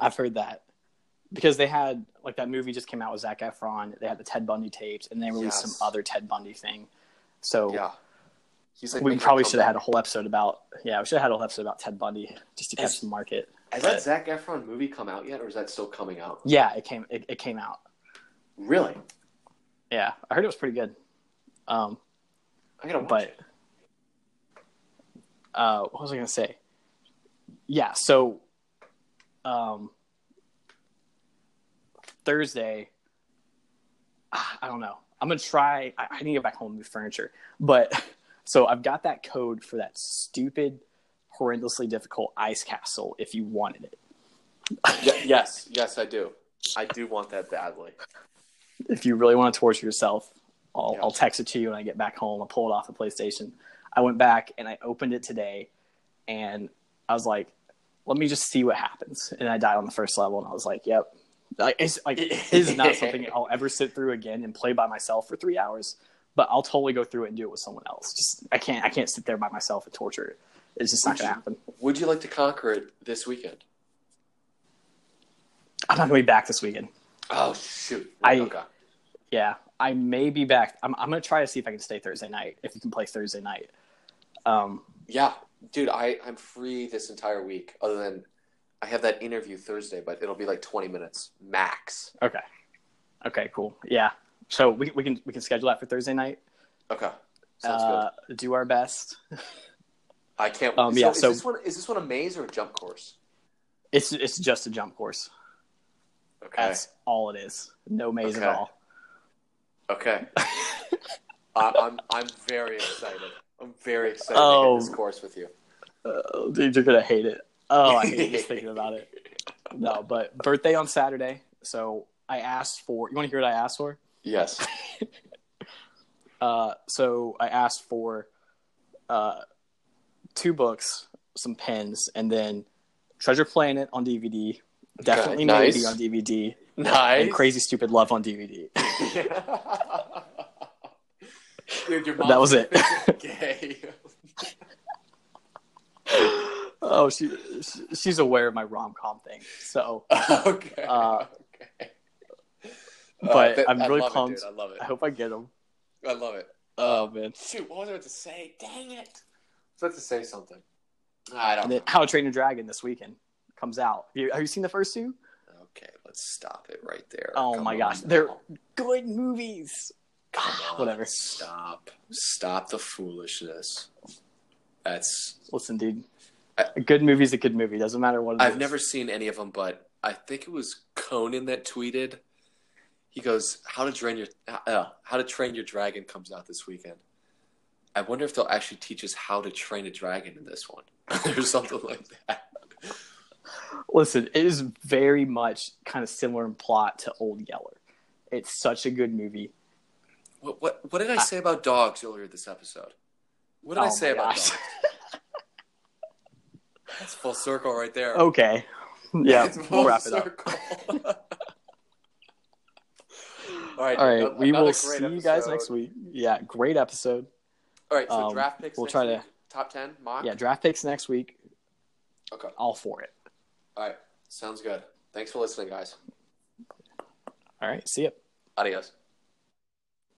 I've heard that because they had like that movie just came out with Zac Efron. They had the Ted Bundy tapes, and they released Yes. some other Ted Bundy thing. So Yeah. He's like we making a probably should have had a comeback. whole episode about yeah, we should have had a whole episode about Ted Bundy just to catch Has- the market. Has But- that Zac Efron movie come out yet, or is that still coming out? Yeah, it came it, it came out. Really? Yeah, I heard it was pretty good. Um, I gotta watch but it. uh, what was I gonna say? Yeah, so um, Thursday, ah, I don't know. I'm gonna try. I, I need to get back home and move furniture, but so I've got that code for that stupid, horrendously difficult ice castle. If you wanted it, Y- yes, yes, I do. I do want that badly. if you really want to torture yourself, I'll, Yeah. I'll text it to you when I get back home. I'll pull it off the PlayStation. I went back and I opened it today, and I was like, let me just see what happens. And I died on the first level, and I was like, yep. Like, it's like it is not something I'll ever sit through again and play by myself for three hours. But I'll totally go through it and do it with someone else. Just I can't I can't sit there by myself and torture it. It's just not gonna happen. Would you like to conquer it this weekend? I'm not gonna be back this weekend. Oh shoot! I- okay. Yeah, I may be back. I'm I'm gonna try to see if I can stay Thursday night. If you can play Thursday night. Um, Yeah, dude, I I'm free this entire week. Other than I have that interview Thursday, but it'll be like twenty minutes max. okay. Okay, cool. Yeah. So we we can we can schedule that for Thursday night. Okay, sounds Uh, do our best. good. I can't. um, so, yeah, is so- this one is this one a maze or a jump course? It's it's just a jump course. Okay. That's all it is. No maze Okay. at all. Okay. I, I'm I'm very excited. I'm very excited Oh. to hit this course with you. Oh, dude, you're gonna hate it. Oh, I hate just thinking about it. No, but birthday on Saturday. So I asked for. You want to hear what I asked for? Yes. Uh, so I asked for uh, two books, some pens, and then Treasure Planet on D V D. Definitely nice. Maybe on D V D. Nice. And Crazy Stupid Love on D V D. Dude, your That mom's was it. Gay. Oh, she, she she's aware of my rom com thing. So, okay. Uh, okay. but that- I'm I really love it, pumped. dude. I love it. I hope I get them. I love it. Oh man! Shoot, what was I about to say? Dang it! I was about to say something. I don't And then know. How to Train Your Dragon this weekend comes out. Have you, have you seen the first two? Okay, let's stop it right there. Oh Come my on gosh, now. they're good movies. Come on, Whatever. Stop. Stop the foolishness. That's. Listen, dude, I- a good movie's a good movie. Doesn't matter what it I've is. never seen any of them, but I think it was Conan that tweeted. He goes, "How to train your uh, How to Train Your Dragon comes out this weekend." I wonder if they'll actually teach us how to train a dragon in this one, or something like that. Listen, it is very much kind of similar in plot to Old Yeller. It's such a good movie. What what what did I say about dogs earlier this episode? What did I Oh say my about gosh. dogs? That's full circle right there. Okay. Yeah, It's we'll full wrap it up. circle. All right, All dude, right, we another will great see you guys episode. next week. Yeah, great episode. All right, so Um, draft picks. we'll next try to- week? Top ten mock. Yeah, draft picks next week. Okay. All for it. All right, sounds good. Thanks for listening, guys. All right, see ya. Adios.